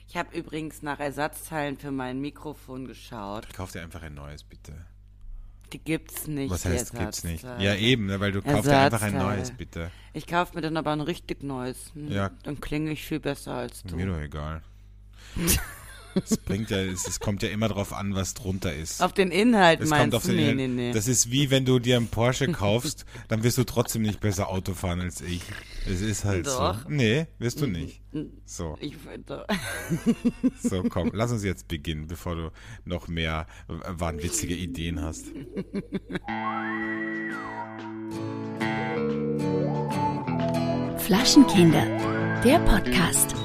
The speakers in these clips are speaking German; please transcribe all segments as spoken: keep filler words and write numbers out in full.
Ich habe übrigens nach Ersatzteilen für mein Mikrofon geschaut. Kauf dir einfach ein neues, bitte. Die gibt's nicht. Was heißt, gibt's nicht? Ja, eben, ne, weil du kaufst dir einfach ein neues, bitte. Ich kaufe mir dann aber ein richtig neues. Ja. Dann klinge ich viel besser als du. Mir doch egal. Es bringt ja, es, es kommt ja immer drauf an, was drunter ist. Auf den Inhalt es meinst kommt auf du? Den nee, Inhalt. nee, nee. Das ist wie, wenn du dir einen Porsche kaufst, dann wirst du trotzdem nicht besser Auto fahren als ich. Es ist halt Doch. so. Nee, wirst du nicht. So. Ich finde. So, komm, lass uns jetzt beginnen, bevor du noch mehr wahnwitzige Ideen hast. Flaschenkinder, der Podcast.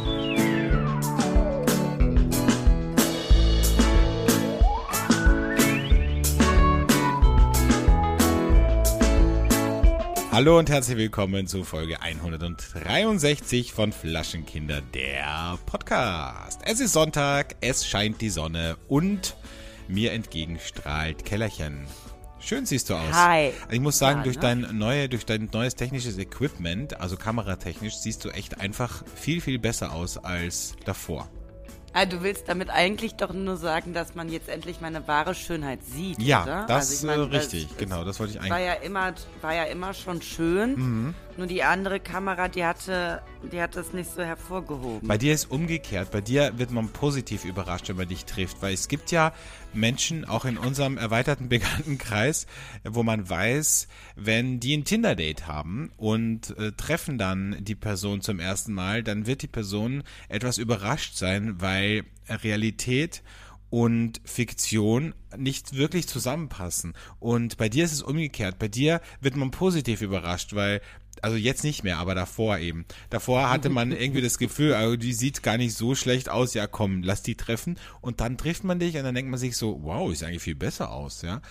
Hallo und herzlich willkommen zu Folge hundertdreiundsechzig von Flaschenkinder, der Podcast. Es ist Sonntag, es scheint die Sonne und mir entgegenstrahlt Kellerchen. Schön siehst du aus. Hi. Ich muss sagen, Ja, durch, ne? dein neue, durch dein neues technisches Equipment, also kameratechnisch, siehst du echt einfach viel, viel besser aus als davor. Ah, du willst damit eigentlich doch nur sagen, dass man jetzt endlich meine wahre Schönheit sieht, Ja, oder? das Also ist ich meine, äh, richtig, das, genau, das wollte ich eigentlich. War ja immer, war ja immer schon schön, Mhm. nur die andere Kamera, die hatte, die hat das nicht so hervorgehoben. Bei dir ist umgekehrt. Bei dir wird man positiv überrascht, wenn man dich trifft. Weil es gibt ja Menschen, auch in unserem erweiterten Bekanntenkreis, wo man weiß, wenn die ein Tinder-Date haben und äh, treffen dann die Person zum ersten Mal, dann wird die Person etwas überrascht sein, weil Realität und Fiktion nicht wirklich zusammenpassen. Und bei dir ist es umgekehrt. Bei dir wird man positiv überrascht, weil, also jetzt nicht mehr, aber davor eben. Davor hatte man irgendwie das Gefühl, also die sieht gar nicht so schlecht aus, ja komm, lass die treffen. Und dann trifft man dich und dann denkt man sich so, wow, sieht eigentlich viel besser aus, ja.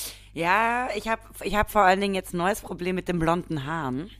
Ja, ich habe ich hab vor allen Dingen jetzt ein neues Problem mit den blonden Haaren.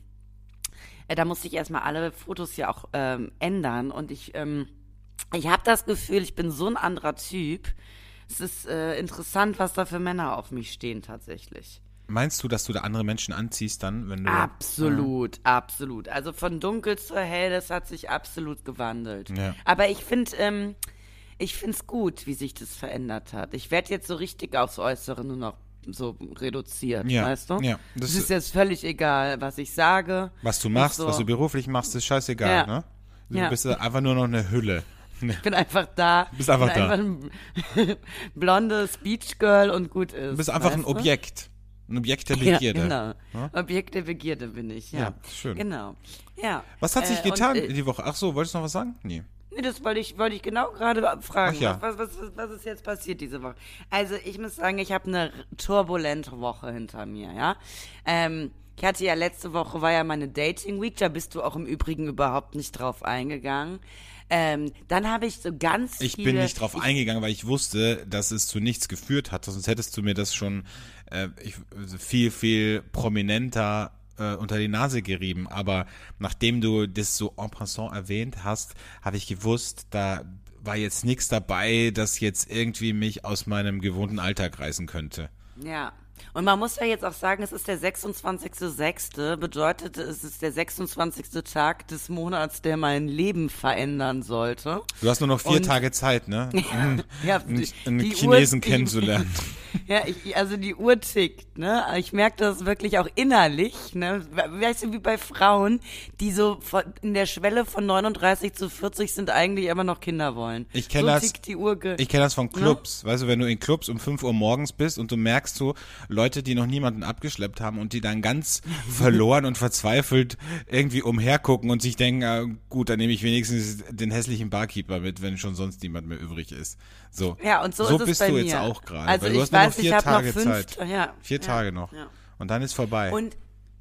Äh, da musste ich erstmal alle Fotos ja auch ähm, ändern und ich, ähm, ich habe das Gefühl, ich bin so ein anderer Typ. Es ist äh, interessant, was da für Männer auf mich stehen tatsächlich. Meinst du, dass du da andere Menschen anziehst dann, wenn du... Absolut, äh. absolut. Also von dunkel zu hell, das hat sich absolut gewandelt. Ja. Aber ich finde, ähm, ich finde es gut, wie sich das verändert hat. Ich werde jetzt so richtig aufs Äußere nur noch so reduziert, Ja, weißt du? ja. Das Das ist jetzt völlig egal, was ich sage. Was du machst, so. was du beruflich machst, ist scheißegal, Ja. ne? Du Ja. bist einfach nur noch eine Hülle. Ich bin einfach da. bist einfach bin da. Einfach ein blondes Beachgirl und gut ist. Du bist einfach ein weißt du? Objekt. Ein Objekt der Begierde. Ja, genau. Ja? Objekt der Begierde bin ich, ja. Ja, schön. Genau. Ja. Was hat sich Äh, getan und, äh, die Woche? Ach so, wolltest du noch was sagen? Nee. Nee, das wollte ich, wollte ich genau gerade fragen. Ach ja. was, was, was, was ist jetzt passiert diese Woche? Also ich muss sagen, ich habe eine turbulente Woche hinter mir, ja. Ähm, ich hatte ja letzte Woche, war ja meine Dating Week, da bist du auch im Übrigen überhaupt nicht drauf eingegangen. Ähm, dann habe ich so ganz Ich viele... bin nicht drauf ich, eingegangen, weil ich wusste, dass es zu nichts geführt hat. Sonst hättest du mir das schon äh, ich, viel, viel prominenter äh, unter die Nase gerieben. Aber nachdem du das so en passant erwähnt hast, habe ich gewusst, da war jetzt nichts dabei, das jetzt irgendwie mich aus meinem gewohnten Alltag reißen könnte. Ja. Und man muss ja jetzt auch sagen, es ist der sechsundzwanzigster sechster bedeutet, es ist der sechsundzwanzigste Tag des Monats, der mein Leben verändern sollte. Du hast nur noch vier Und- Tage Zeit, ne? Um Ja, einen, die- einen die Chinesen Uhr- die- kennenzulernen. Ja, ich, also die Uhr tickt, ne? Ich merke das wirklich auch innerlich, ne? Weißt du, wie bei Frauen, die so von, in der Schwelle von neununddreißig zu vierzig sind, eigentlich immer noch Kinder wollen. Ich kenn so das- tickt die Uhr. Ge- Ich kenne das von Clubs, weißt du, wenn du in Clubs um fünf Uhr morgens bist und du merkst so, Leute, die noch niemanden abgeschleppt haben und die dann ganz verloren und verzweifelt irgendwie umhergucken und sich denken, ah, gut, dann nehme ich wenigstens den hässlichen Barkeeper mit, wenn schon sonst niemand mehr übrig ist. So, Ja, und so, so ist bist es bei du mir. jetzt auch gerade, Also weil du ich hast nur noch weiß, vier ich habe noch Tage fünf, Zeit. ja, Vier ja, Tage noch. Ja. Und dann ist vorbei. Und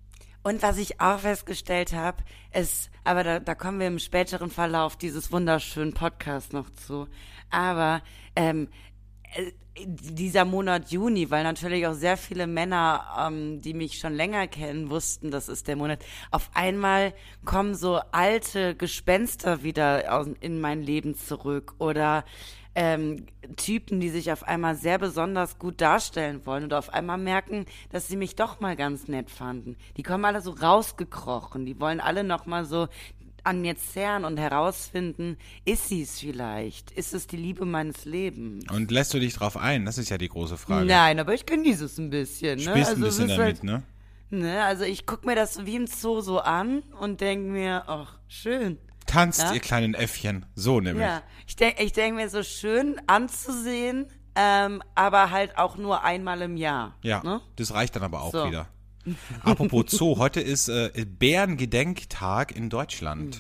Und was ich auch festgestellt habe, ist, aber da, da kommen wir im späteren Verlauf dieses wunderschönen Podcasts noch zu, aber ähm, äh, dieser Monat Juni, weil natürlich auch sehr viele Männer, ähm, die mich schon länger kennen, wussten, das ist der Monat, auf einmal kommen so alte Gespenster wieder aus, in mein Leben zurück oder Ähm, Typen, die sich auf einmal sehr besonders gut darstellen wollen und auf einmal merken, dass sie mich doch mal ganz nett fanden. Die kommen alle so rausgekrochen, die wollen alle noch mal so an mir zerren und herausfinden, ist sie es vielleicht? Ist es die Liebe meines Lebens? Und lässt du dich drauf ein? Das ist ja die große Frage. Nein, aber ich genieße es ein bisschen. Ne? Spielst also ein bisschen es ist damit, halt, ne? ne? Also ich gucke mir das wie im Zoo so an und denke mir, ach, schön. Tanzt, Ja? ihr kleinen Äffchen. So nämlich. Ja, ich denke ich denk mir, so schön anzusehen, ähm, aber halt auch nur einmal im Jahr. Ja, Ne? das reicht dann aber auch So. wieder. Apropos Zoo, heute ist äh, Bärengedenktag in Deutschland.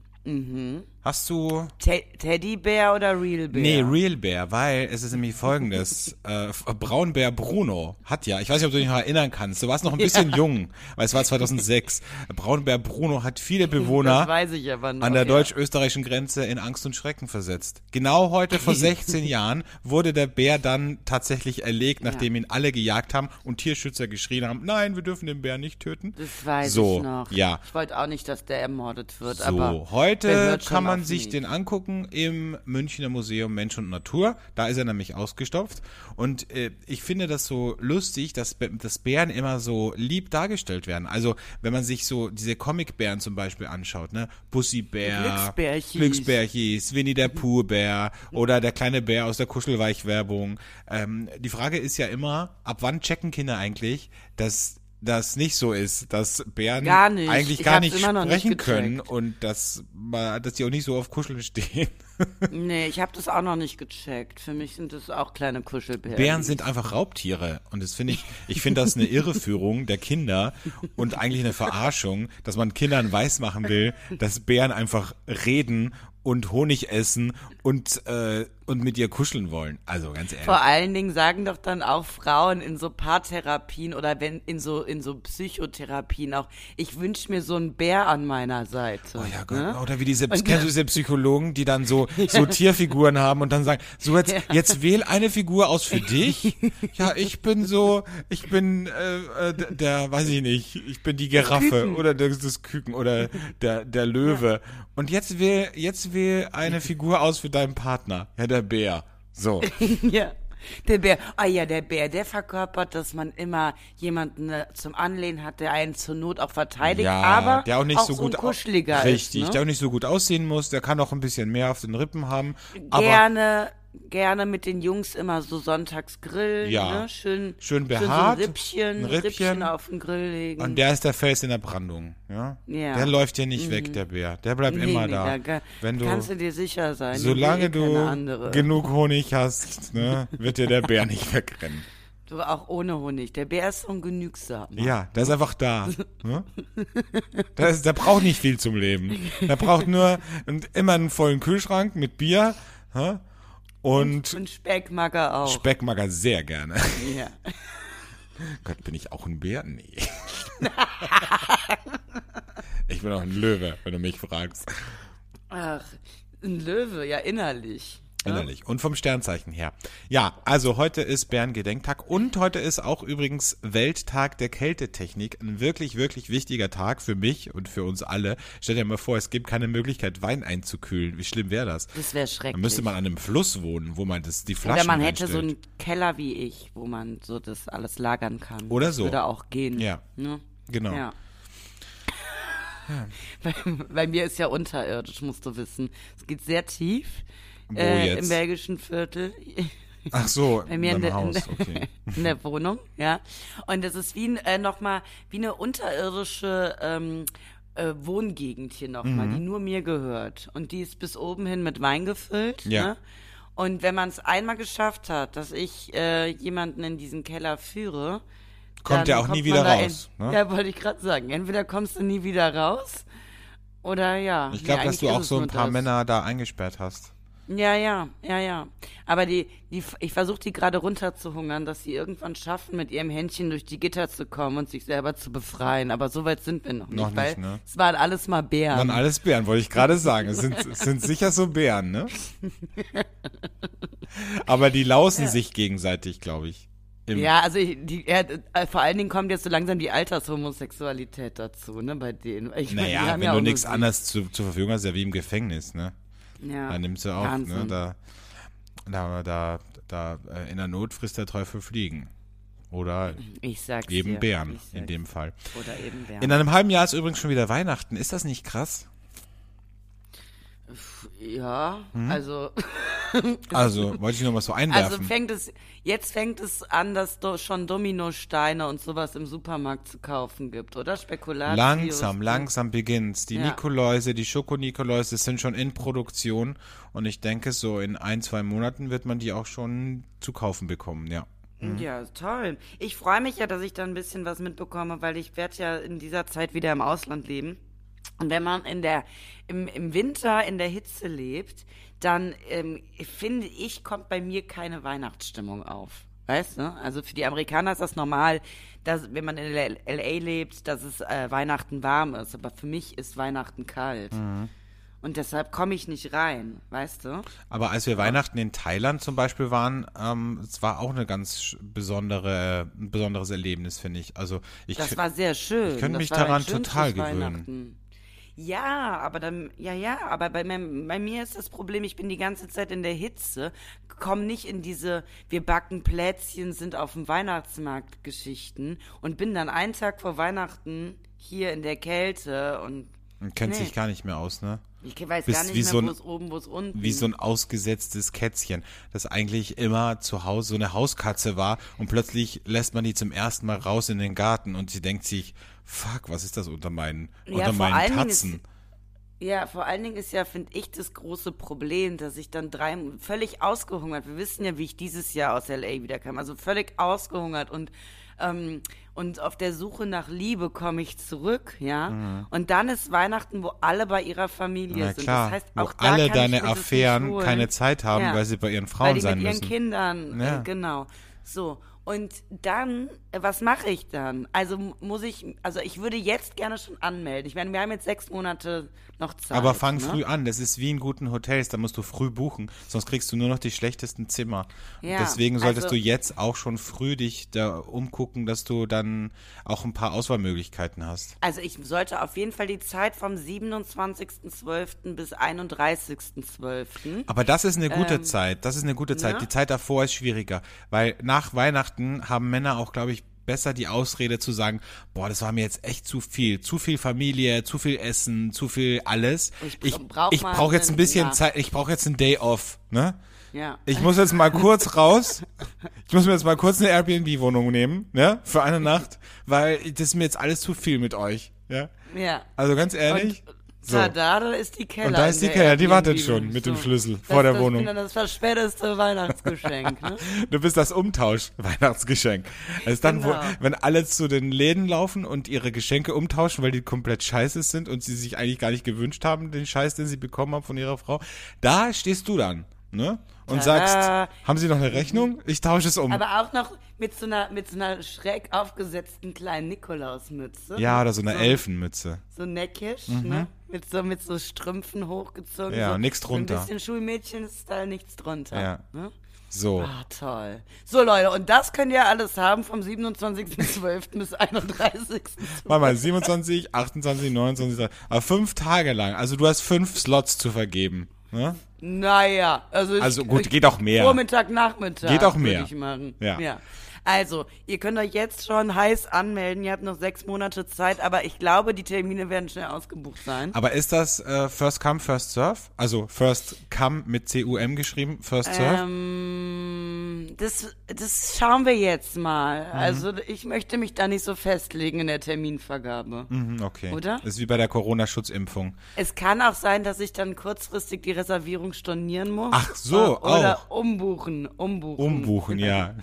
Mhm. Hast du... Te- Teddybär oder Real Bär? Nee, Real Bär, weil es ist nämlich folgendes. äh, Braunbär Bruno hat ja, ich weiß nicht, ob du dich noch erinnern kannst, du warst noch ein bisschen Ja. jung, weil es war zweitausendsechs. Braunbär Bruno hat viele Das Berwohner weiß ich aber noch. an der ja. deutsch-österreichischen Grenze in Angst und Schrecken versetzt. Genau heute vor sechzehn Jahren wurde der Bär dann tatsächlich erlegt, nachdem ihn alle gejagt haben und Tierschützer geschrien haben, nein, wir dürfen den Bär nicht töten. Das weiß So, ich noch. ja. Ich wollte auch nicht, dass der ermordet wird, So, aber wer heute hört schon kann man auf sich mich? den angucken im Münchner Museum Mensch und Natur. Da ist er nämlich ausgestopft. Und äh, ich finde das so lustig, dass, dass Bären immer so lieb dargestellt werden. Also wenn man sich so diese Comicbären zum Beispiel anschaut, ne? Bussi-Bär, Glücksbärchis. Glücksbärchis, Winnie der Pooh-Bär oder der kleine Bär aus der Kuschelweich-Werbung. Ähm, die Frage ist ja immer, ab wann checken Kinder eigentlich, dass das nicht so ist, dass Bären Gar nicht. eigentlich Ich gar hab's nicht immer noch nicht sprechen gecheckt. können und dass, ma- dass die auch nicht so auf Kuscheln stehen. Nee, ich habe das auch noch nicht gecheckt. Für mich sind das auch kleine Kuschelbären. Bären sind einfach Raubtiere und das finde ich, ich finde das eine Irreführung der Kinder und eigentlich eine Verarschung, dass man Kindern weismachen will, dass Bären einfach reden und Honig essen und äh, und mit ihr kuscheln wollen. Also ganz ehrlich. Vor allen Dingen sagen doch dann auch Frauen in so Paartherapien oder wenn in so in so Psychotherapien auch, ich wünsche mir so einen Bär an meiner Seite. Oh ja Gott, ne? oder wie diese, Und- kennst du diese Psychologen, die dann so, so Tierfiguren haben und dann sagen, so jetzt, jetzt wähl eine Figur aus für dich. Ja, ich bin so, ich bin äh, äh, der, der, weiß ich nicht, ich bin die Giraffe Küken. oder das, das Küken oder der, der Löwe. Und jetzt wähl, jetzt wähl eine Figur aus für deinen Partner. Ja, der Bär. So. Ja. Der Bär, ah ja, der Bär, der verkörpert, dass man immer jemanden äh, zum Anlehnen hat, der einen zur Not auch verteidigt, Ja, aber der auch nicht so so gut ein kuscheliger au- ist. Richtig, ne? der auch nicht so gut aussehen muss, der kann auch ein bisschen mehr auf den Rippen haben. Aber Gerne, gerne mit den Jungs immer so sonntags grillen, Ja. ne? Schön, Schön schön behaart, so ein Rippchen, ein Rippchen. Rippchen auf den Grill legen. Und der ist der Fels in der Brandung, ja? Ja. Der läuft dir nicht weg, der Bär. Der bleibt Nee, immer nee, da. ga- Wenn du, kannst du dir sicher sein. solange ich will eh keine andere. du genug Honig hast, ne, wird dir der Bär nicht wegrennen. Du auch ohne Honig. Der Bär ist so ein Genügsam. Ja, der ist einfach da. Ne? Der, ist, der braucht nicht viel zum Leben. Der braucht nur und immer einen vollen Kühlschrank mit Bier, hä? Und Und Speck mag er auch. Speck mag er sehr gerne. Ja. Gott, bin ich auch ein Bär? Nee. Ich bin auch ein Löwe, wenn du mich fragst. Ach, ein Löwe, ja innerlich. Innerlich. Und vom Sternzeichen her. Ja, also heute ist Bärengedenktag und heute ist auch übrigens Welttag der Kältetechnik. Ein wirklich, wirklich wichtiger Tag für mich und für uns alle. Stell dir mal vor, es gibt keine Möglichkeit, Wein einzukühlen. Wie schlimm wäre das? Das wäre schrecklich. Dann müsste man an einem Fluss wohnen, wo man das, die Flaschen Oder man hätte so reinstellt. einen Keller wie ich, wo man so das alles lagern kann. Oder das so. Würde auch gehen. Ja. Ne? Genau. Ja. Bei, bei mir ist ja unterirdisch, musst du wissen. Es geht sehr tief. Wo äh, jetzt? Im belgischen Viertel. Ach so, Bei mir in in deinem der, Haus. in, Okay. der, in der Wohnung, ja. Und das ist wie ein, äh, nochmal, wie eine unterirdische ähm, äh, Wohngegend hier nochmal, Mhm. die nur mir gehört. Und die ist bis oben hin mit Wein gefüllt. Ja. Ne? Und wenn man es einmal geschafft hat, dass ich äh, jemanden in diesen Keller führe, Kommt dann der auch kommt nie man wieder da raus. In, Ne? Ja, wollte ich gerade sagen. Entweder kommst du nie wieder raus oder ja. Ich glaube, nee, dass du eigentlich auch ist so es ein nur paar das. Männer da eingesperrt hast. Ja, ja, ja, ja. Aber die, die, ich versuche die gerade runterzuhungern, dass sie irgendwann schaffen, mit ihrem Händchen durch die Gitter zu kommen und sich selber zu befreien. Aber so weit sind wir noch nicht, Noch nicht, weil ne? es waren alles mal Bären. Dann alles Bären, wollte ich gerade sagen. Es sind, es sind sicher so Bären, ne? Aber die lausen sich gegenseitig, glaube ich. Im Ja, also ich, die, ja, äh, vor allen Dingen kommt jetzt so langsam die Altershomosexualität dazu, ne, bei denen. Ich meine, die Naja, haben wenn ja du auch nichts nur sie. anderes zu, zur Verfügung hast, ja wie im Gefängnis, ne? Ja, Da nimmst du auch, Wahnsinn. ne? Da, da, da, da, äh, in der Not frisst der Teufel Fliegen. Oder Ich sag's eben dir. Bären Ich in sag's. dem Fall. Oder eben Bären. In einem halben Jahr ist übrigens schon wieder Weihnachten. Ist das nicht krass? Ja, also... Also, wollte ich noch mal so Also einwerfen. fängt es, jetzt fängt es an, dass do, schon Dominosteine und sowas im Supermarkt zu kaufen gibt, oder? Spekulatius. Langsam, langsam beginnt's. Die Ja. Nikoläuse, die Schoko-Nikoläuse sind schon in Produktion und ich denke, so in ein, zwei Monaten wird man die auch schon zu kaufen bekommen, ja. Ja, toll. Ich freue mich ja, dass ich da ein bisschen was mitbekomme, weil ich werde ja in dieser Zeit wieder im Ausland leben. Und wenn man in der, im, im Winter in der Hitze lebt, dann ähm, finde ich, kommt bei mir keine Weihnachtsstimmung auf. Weißt du? Also für die Amerikaner ist das normal, dass, wenn man in L A lebt, dass es äh, Weihnachten warm ist. Aber für mich ist Weihnachten kalt. Und deshalb komme ich nicht rein, weißt du? Aber als wir Weihnachten in Thailand zum Beispiel waren, ähm, es war auch eine ganz sch- besondere, ein besonderes Erlebnis, finde ich. Also ich Das fi- war sehr schön. Ich könnte Das mich war mein daran schönstes total gewöhnen. Weihnachten. Ja, aber dann, ja, ja, aber bei, meinem, bei mir ist das Problem, ich bin die ganze Zeit in der Hitze, komme nicht in diese, wir backen Plätzchen, sind auf dem Weihnachtsmarkt Geschichten und bin dann einen Tag vor Weihnachten hier in der Kälte und Man kennt Nee. sich gar nicht mehr aus, ne? ich weiß Bist gar nicht wie mehr, so ein- wo es oben, wo es unten. Wie so ein ausgesetztes Kätzchen, das eigentlich immer zu Hause so eine Hauskatze war und plötzlich lässt man die zum ersten Mal raus in den Garten und sie denkt sich, fuck, was ist das unter meinen, Ja, unter vor meinen allen Dingen ist- Tatzen? Ja, vor allen Dingen ist ja, finde ich, das große Problem, dass ich dann drei, völlig ausgehungert, wir wissen ja, wie ich dieses Jahr aus L A wiederkam, also völlig ausgehungert und, ähm, und auf der Suche nach Liebe komme ich zurück, ja, und dann ist Weihnachten, wo alle bei ihrer Familie Na sind. klar, Das heißt, wo auch da alle kann ich deine mir das nicht Affären holen. keine Zeit haben, Ja. weil sie bei ihren Weil Frauen die sein mit ihren müssen. Kindern, Ja. äh, genau. So. Und dann, äh, was mache ich dann? Also m- muss ich, also ich würde jetzt gerne schon anmelden. Ich meine, wir haben jetzt sechs Monate noch Zeit. Aber fang ne? früh an, das ist wie in guten Hotels, da musst du früh buchen, sonst kriegst du nur noch die schlechtesten Zimmer. Und Ja, deswegen solltest also- du jetzt auch schon früh dich da umgucken, dass du dann auch ein paar Auswahlmöglichkeiten hast. Also ich sollte auf jeden Fall die Zeit vom siebenundzwanzigsten zwölften bis einunddreißigsten zwölften Aber das ist eine gute Ähm, Zeit, das ist eine gute Zeit. ne? Die Zeit davor ist schwieriger, weil nach Weihnachten haben Männer auch, glaube ich, besser die Ausrede zu sagen, boah, das war mir jetzt echt zu viel, zu viel Familie, zu viel Essen, zu viel alles. Ich Ich, brauch ich mal brauche jetzt ein einen- bisschen ja. Zeit, ich brauche jetzt einen Day off, ne? Ja. Ich muss jetzt mal kurz raus. Ich muss mir jetzt mal kurz eine Airbnb-Wohnung nehmen, ne? Für eine Nacht, weil das ist mir jetzt alles zu viel mit euch, ja? Ja. Also ganz ehrlich. Und so. da, da ist die Keller. Und da in ist die der Keller, die wartet Airbnb. schon mit dem Schlüssel Das- vor der das Wohnung. Ich finde das verspäteste Weihnachtsgeschenk, ne? Du bist das Umtausch-Weihnachtsgeschenk. Das ist dann, Genau. wo, wenn alle zu den Läden laufen und ihre Geschenke umtauschen, weil die komplett scheiße sind und sie sich eigentlich gar nicht gewünscht haben, den Scheiß, den sie bekommen haben von ihrer Frau. Da stehst du dann, ne? Und Tada. sagst, haben Sie noch eine Rechnung? Ich tausche es um. Aber auch noch mit so einer, mit so einer schräg aufgesetzten kleinen Nikolausmütze. Ja, ne? oder so eine Elfenmütze. So neckisch, ne? Mit so, mit so Strümpfen hochgezogen. Ja, so, nix drunter. So ein bisschen Schulmädchen-Style, nichts drunter. Ja. Ne? So. Ah, toll. So, Leute, und das könnt ihr alles haben vom siebenundzwanzigsten zwölften bis einunddreißigsten Warte mal, siebenundzwanzig, achtundzwanzig, neunundzwanzig, dreißig, aber fünf Tage lang. Also du hast fünf Slots zu vergeben. Ne? Naja, also, ich, Also gut, ich, geht auch mehr. Vormittag, Nachmittag. Geht auch würde mehr. Ich machen. Ja. ja. Also, ihr könnt euch jetzt schon heiß anmelden. Ihr habt noch sechs Monate Zeit, aber ich glaube, die Termine werden schnell ausgebucht sein. Aber ist das äh, First Come, First Serve? Also First Come mit C U M geschrieben, First Serve? Ähm, das, das schauen wir jetzt mal. Mhm. Also, ich möchte mich da nicht so festlegen in der Terminvergabe. Mhm, okay. Oder? Ist wie bei der Corona-Schutzimpfung. Es kann auch sein, dass ich dann kurzfristig die Reservierung stornieren muss. Ach so, Oder auch. umbuchen, umbuchen. Umbuchen, ja.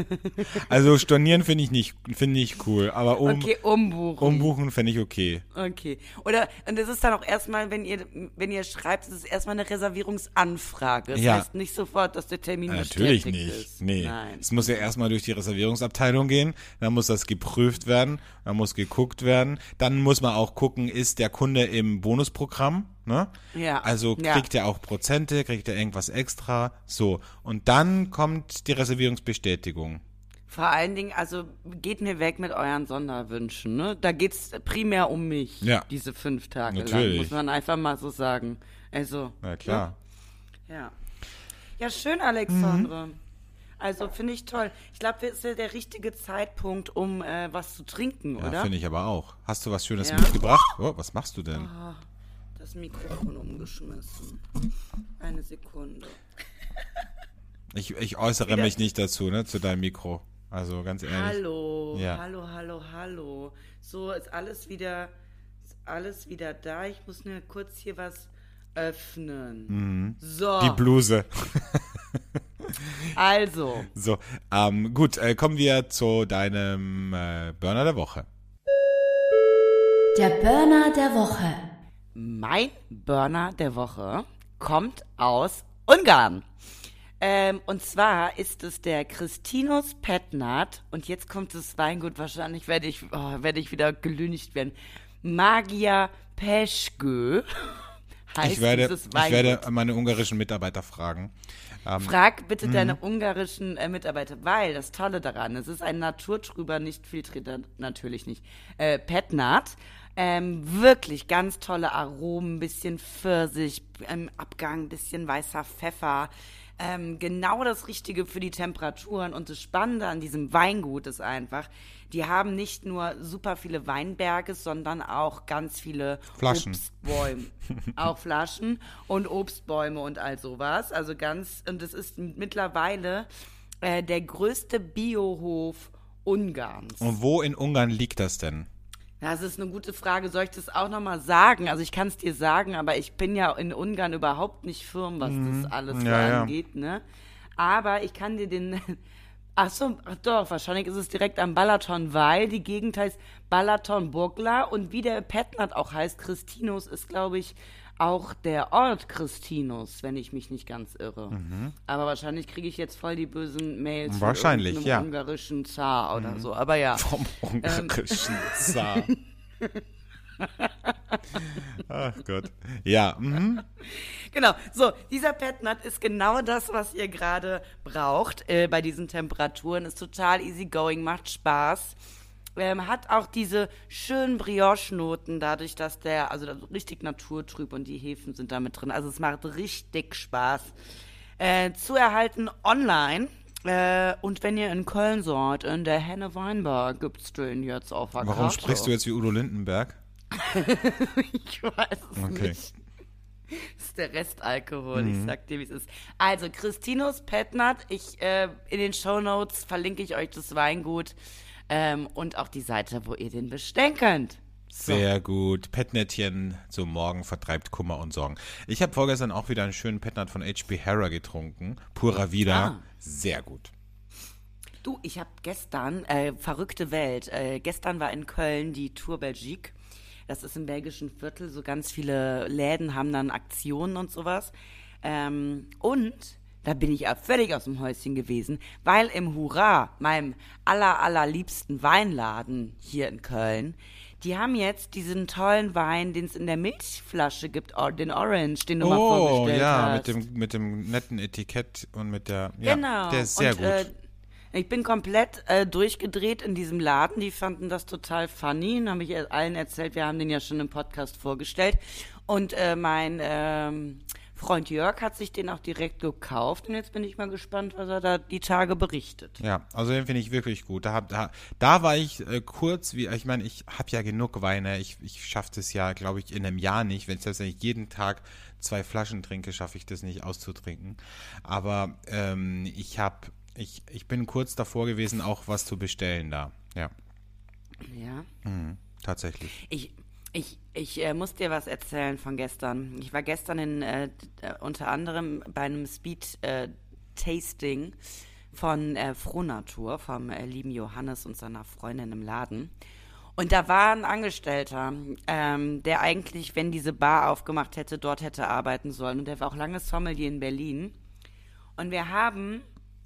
Also stornieren finde ich nicht, finde ich cool, aber um, Okay, umbuchen. umbuchen finde ich okay. Okay. Oder, und das ist dann auch erstmal, wenn ihr, wenn ihr schreibt, es ist erstmal eine Reservierungsanfrage. Das Ja. heißt nicht sofort, dass der Termin Natürlich bestätigt nicht. ist. Nee. Nein. Es muss ja erstmal durch die Reservierungsabteilung gehen, dann muss das geprüft werden, dann muss geguckt werden, dann muss man auch gucken, ist der Kunde im Bonusprogramm, ne? Ja. Also Ja. kriegt er auch Prozente, kriegt er irgendwas extra, so. Und dann kommt die Reservierungsbestätigung. Vor allen Dingen, also geht mir weg mit euren Sonderwünschen, ne? Da geht's primär um mich, Ja. diese fünf Tage Natürlich. lang, muss man einfach mal so sagen. Also, Na klar. ne? Ja. Ja, schön, Alexandre. Mhm. Also, finde ich toll. Ich glaube, das ist ja der richtige Zeitpunkt, um äh, was zu trinken, Ja, oder? finde ich aber auch. Hast du was Schönes Ja. mitgebracht? Oh, was machst du denn? das Mikrofon umgeschmissen. Eine Sekunde. Ich, ich äußere Wieder. mich nicht dazu, ne, zu deinem Mikro. Also ganz ehrlich. Hallo, ja. hallo, hallo, hallo. So, ist alles wieder, ist alles wieder da. Ich muss nur kurz hier was öffnen. Mhm. So. Die Bluse. Also. So, ähm, gut, äh, kommen wir zu deinem äh, Burner der Woche. Der Burner der Woche. Mein Burner der Woche kommt aus Ungarn. Ähm, und zwar ist es der Christinus Petnat. Und jetzt kommt das Weingut, wahrscheinlich werde ich, oh, werde ich wieder gelüncht werden. Magia Peschkő heißt ich werde, dieses Weingut. Ich werde meine ungarischen Mitarbeiter fragen. Ähm, Frag bitte mh. deine ungarischen äh, Mitarbeiter, weil das Tolle daran, es ist ein naturtrüber, nicht filtrierter, natürlich nicht, äh, Petnat. Ähm, wirklich ganz tolle Aromen, bisschen Pfirsich, im Abgang, bisschen weißer Pfeffer. Ähm, genau das Richtige für die Temperaturen. Und das Spannende an diesem Weingut ist einfach, die haben nicht nur super viele Weinberge, sondern auch ganz viele Flaschen. Obstbäume. Auch Flaschen und Obstbäume und all sowas. Also ganz, und es ist mittlerweile äh, der größte Biohof Ungarns. Und wo in Ungarn liegt das denn? Das ist eine gute Frage. Soll ich das auch nochmal sagen? Also ich kann es dir sagen, aber ich bin ja in Ungarn überhaupt nicht firm, was mhm. das alles ja, so ja. angeht, ne? Aber ich kann dir den... Ach so, ach doch, wahrscheinlich ist es direkt am Balaton, weil die Gegend heißt Balaton Bogla und wie der Petnat auch heißt, Christinus ist, glaube ich, auch der Ort Christinus, wenn ich mich nicht ganz irre. Mhm. Aber wahrscheinlich kriege ich jetzt voll die bösen Mails wahrscheinlich, von ja. ungarischen Zar oder mhm. so. Aber ja. Vom ungarischen ähm. Zar. Ach Gott. Ja. Mhm. Genau. So, dieser Petnat ist genau das, was ihr gerade braucht äh, bei diesen Temperaturen. Ist total easygoing, macht Spaß. Ähm, hat auch diese schönen Brioche-Noten, dadurch, dass der, also richtig naturtrüb und die Hefen sind da mit drin. Also es macht richtig Spaß. Äh, zu erhalten online. Äh, und wenn ihr in Köln seid, in der Henne Weinbar, gibt's den jetzt auf der Warum Karte. sprichst du jetzt wie Udo Lindenberg? Ich weiß es okay. nicht. Das ist der Restalkohol, mhm. ich sag dir, wie es ist. Also, Christinus Petnat, ich, äh, in den Shownotes verlinke ich euch das Weingut ähm, und auch die Seite, wo ihr den bestellen könnt. So. Sehr gut. Petnätchen zum Morgen vertreibt Kummer und Sorgen. Ich habe vorgestern auch wieder einen schönen Petnat von H P Harrer getrunken. Pura Vida. Ah. Sehr gut. Du, ich habe gestern, äh, verrückte Welt, äh, gestern war in Köln die Tour Belgique. Das ist im belgischen Viertel, so ganz viele Läden haben dann Aktionen und sowas. Ähm, und da bin ich auch völlig aus dem Häuschen gewesen, weil im Hurra, meinem aller, allerliebsten Weinladen hier in Köln, die haben jetzt diesen tollen Wein, den es in der Milchflasche gibt, den Orange, den du oh, mal vorgestellt ja, hast. mit dem, mit dem netten Etikett und mit der, ja, genau. Der ist sehr und, gut. Äh, ich bin komplett äh, durchgedreht in diesem Laden. Die fanden das total funny. Dann habe ich allen erzählt, wir haben den ja schon im Podcast vorgestellt. Und äh, mein ähm, Freund Jörg hat sich den auch direkt gekauft. Und jetzt bin ich mal gespannt, was er da die Tage berichtet. Ja, also den finde ich wirklich gut. Da, hab, da, da war ich äh, kurz, wie ich meine, ich habe ja genug Weine. Ich, ich schaffe das ja, glaube ich, in einem Jahr nicht. Wenn selbst wenn ich jeden Tag zwei Flaschen trinke, schaffe ich das nicht auszutrinken. Aber ähm, ich habe Ich, ich bin kurz davor gewesen, auch was zu bestellen da. Ja. Ja? Mhm, tatsächlich. Ich, ich, ich äh, muss dir was erzählen von gestern. Ich war gestern in, äh, unter anderem bei einem Speed-Tasting äh, von äh, Frohnatur, vom äh, lieben Johannes und seiner Freundin im Laden. Und da war ein Angestellter, ähm, der eigentlich, wenn diese Bar aufgemacht hätte, dort hätte arbeiten sollen. Und der war auch lange Sommelier in Berlin. Und wir haben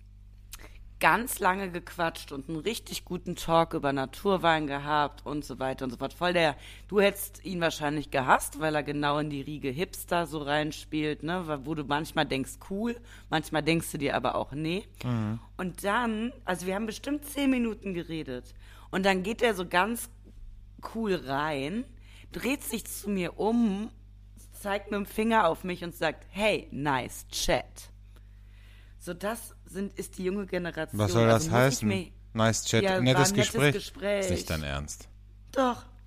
ganz lange gequatscht und einen richtig guten Talk über Naturwein gehabt und so weiter und so fort. Voll der, du hättest ihn wahrscheinlich gehasst, weil er genau in die Riege Hipster so reinspielt, ne, wo du manchmal denkst, cool, manchmal denkst du dir aber auch, nee. Mhm. Und dann, also wir haben bestimmt zehn Minuten geredet und dann geht er so ganz cool rein, dreht sich zu mir um, zeigt mit dem Finger auf mich und sagt, hey, nice chat. So, das sind, ist die junge Generation. Was soll das also heißen? Nice chat, ja, nettes war ein Gespräch. nettes Gespräch. Ist nicht dein Ernst. Doch,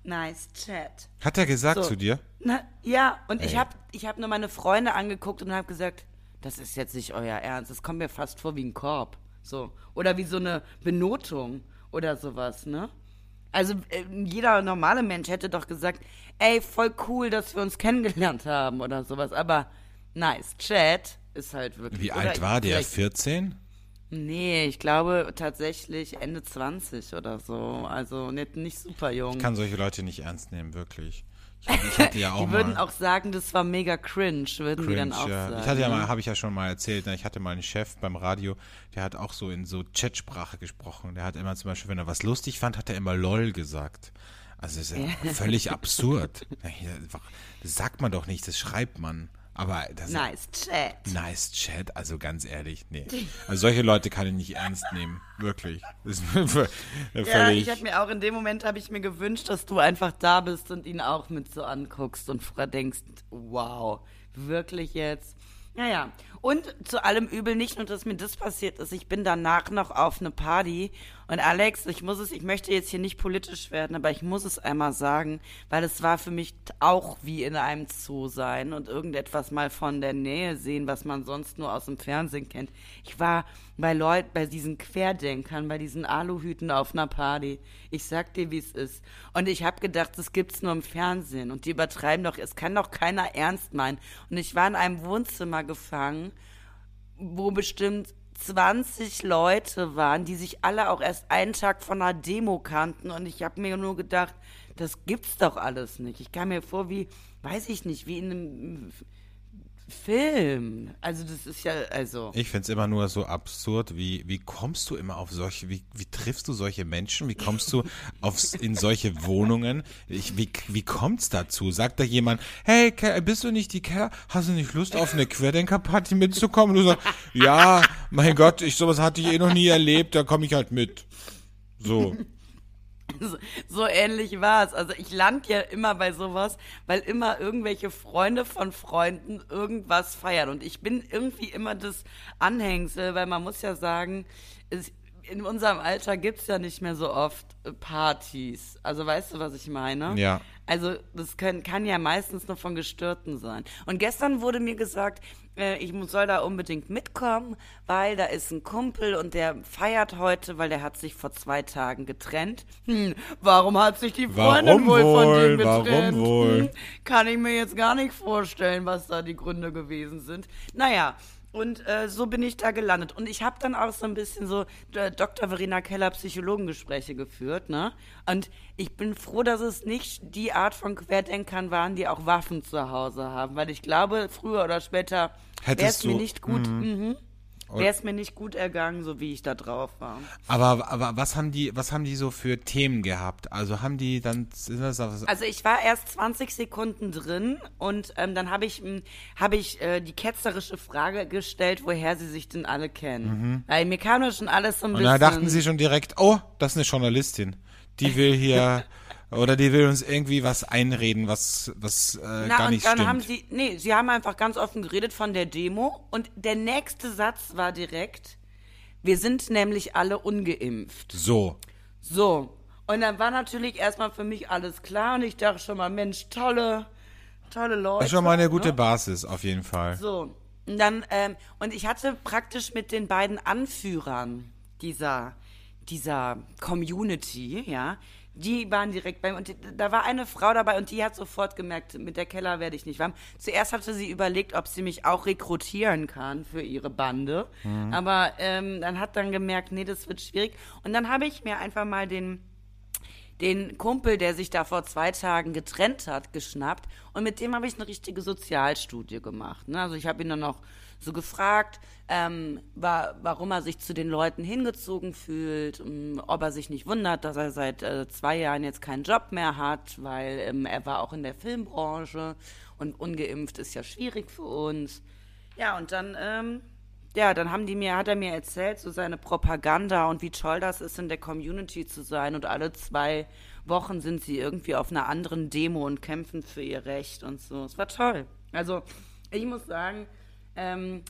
Nice chat. Hat er gesagt So. zu dir? Na, ja, und ich Ey. habe ich hab nur meine Freunde angeguckt und habe gesagt, das ist jetzt nicht euer Ernst. Das kommt mir fast vor wie ein Korb. So. Oder wie so eine Benotung oder sowas, ne? Also äh, jeder normale Mensch hätte doch gesagt, ey, voll cool, dass wir uns kennengelernt haben oder sowas. Aber nice chat ist halt wirklich... Wie oder alt war der? vielleicht- vierzehn? Nee, ich glaube tatsächlich Ende zwanzig oder so. Also nicht, nicht super jung. Ich kann solche Leute nicht ernst nehmen, wirklich. Ich, ich hatte ja auch Die würden mal auch sagen, das war mega cringe, würden die dann cringe, auch ja. sagen. Ich hatte ja ne? mal, habe ich ja schon mal erzählt, ne, ich hatte mal einen Chef beim Radio, der hat auch so in so Chatsprache gesprochen. Der hat immer zum Beispiel, wenn er was lustig fand, hat er immer LOL gesagt. Also das ist ja völlig absurd. Das sagt man doch nicht, das schreibt man. Aber das Nice chat. Nice Chat, also ganz ehrlich, nee. Also solche Leute kann ich nicht ernst nehmen, wirklich. Das ist völlig, Ja, ich habe mir auch in dem Moment habe ich mir gewünscht, dass du einfach da bist und ihn auch mit so anguckst und vorher denkst, wow, wirklich jetzt? Naja, und zu allem Übel nicht nur, dass mir das passiert ist, ich bin danach noch auf eine Party und Alex, ich muss es, ich möchte jetzt hier nicht politisch werden, aber ich muss es einmal sagen, weil es war für mich auch wie in einem Zoo sein und irgendetwas mal von der Nähe sehen, was man sonst nur aus dem Fernsehen kennt. Ich war bei Leuten, bei diesen Querdenkern, bei diesen Aluhüten auf einer Party. Ich sag dir, wie es ist. Und ich habe gedacht, das gibt's nur im Fernsehen und die übertreiben doch, es kann doch keiner ernst meinen. Und ich war in einem Wohnzimmer gefangen, wo bestimmt zwanzig Leute waren, die sich alle auch erst einen Tag von einer Demo kannten und ich habe mir nur gedacht, das gibt's doch alles nicht. Ich kam mir vor wie, weiß ich nicht, wie in einem Film. Also das ist ja, also... Ich find's immer nur so absurd, wie, wie kommst du immer auf solche, wie, wie triffst du solche Menschen, wie kommst du aufs, in solche Wohnungen, ich, wie, wie kommt's dazu? Sagt da jemand, hey, Ke- bist du nicht die Kerl, hast du nicht Lust auf eine Querdenker-Party mitzukommen? Und du sagst, ja, mein Gott, ich sowas hatte ich eh noch nie erlebt, da komme ich halt mit. So. So, so ähnlich war es. Also ich lande ja immer bei sowas, weil immer irgendwelche Freunde von Freunden irgendwas feiern. Und ich bin irgendwie immer das Anhängsel, weil man muss ja sagen, es, in unserem Alter gibt's ja nicht mehr so oft äh, Partys. Also weißt du, was ich meine? Ja. Also das können, kann ja meistens nur von Gestörten sein. Und gestern wurde mir gesagt, äh, ich muss- soll da unbedingt mitkommen, weil da ist ein Kumpel und der feiert heute, weil der hat sich vor zwei Tagen getrennt. Hm, warum hat sich die Freundin Warum wohl von wohl? dem Warum getrennt? wohl? Hm, kann ich mir jetzt gar nicht vorstellen, was da die Gründe gewesen sind. Naja, und äh, so bin ich da gelandet. Und ich habe dann auch so ein bisschen so äh, Doktor Verena Keller Psychologengespräche geführt, ne? Und ich bin froh, dass es nicht die Art von Querdenkern waren, die auch Waffen zu Hause haben. Weil ich glaube, früher oder später wäre es Hättest mir du- nicht gut, mhm. wäre es mir nicht gut ergangen, so wie ich da drauf war. Aber, aber was haben die, was haben die so für Themen gehabt? Also haben die dann, sind das was, Also ich war erst zwanzig Sekunden drin und ähm, dann habe ich, m, hab ich äh, die ketzerische Frage gestellt, woher sie sich denn alle kennen. Weil mir kam das schon alles so ein und bisschen... da dachten sie schon direkt, oh, das ist eine Journalistin. Die will hier, oder die will uns irgendwie was einreden, was, was äh, Na, gar und nicht dann stimmt. haben sie, nee, sie haben einfach ganz offen geredet von der Demo und der nächste Satz war direkt, wir sind nämlich alle ungeimpft. So. So, und dann war natürlich erstmal für mich alles klar und ich dachte schon mal, Mensch, tolle, tolle Leute. Das ist schon mal eine gute ne? Basis, auf jeden Fall. So, und dann, ähm, und ich hatte praktisch mit den beiden Anführern dieser, dieser Community, ja, die waren direkt bei mir. Und die, da war eine Frau dabei und die hat sofort gemerkt, mit der Keller werde ich nicht warm. Zuerst hatte sie überlegt, ob sie mich auch rekrutieren kann für ihre Bande. Aber ähm, dann hat dann gemerkt, nee, das wird schwierig. Und dann habe ich mir einfach mal den den Kumpel, der sich da vor zwei Tagen getrennt hat, geschnappt. Und mit dem habe ich eine richtige Sozialstudie gemacht. Ne? Also ich habe ihn dann auch so gefragt, ähm, war, warum er sich zu den Leuten hingezogen fühlt, um, ob er sich nicht wundert, dass er seit äh, zwei Jahren jetzt keinen Job mehr hat, weil ähm, er war auch in der Filmbranche und ungeimpft ist ja schwierig für uns. Ja, und dann... Ähm, Ja, dann haben die mir, hat er mir erzählt, so seine Propaganda und wie toll das ist, in der Community zu sein. Und alle zwei Wochen sind sie irgendwie auf einer anderen Demo und kämpfen für ihr Recht und so. Es war toll. Also, ich muss sagen, ähm,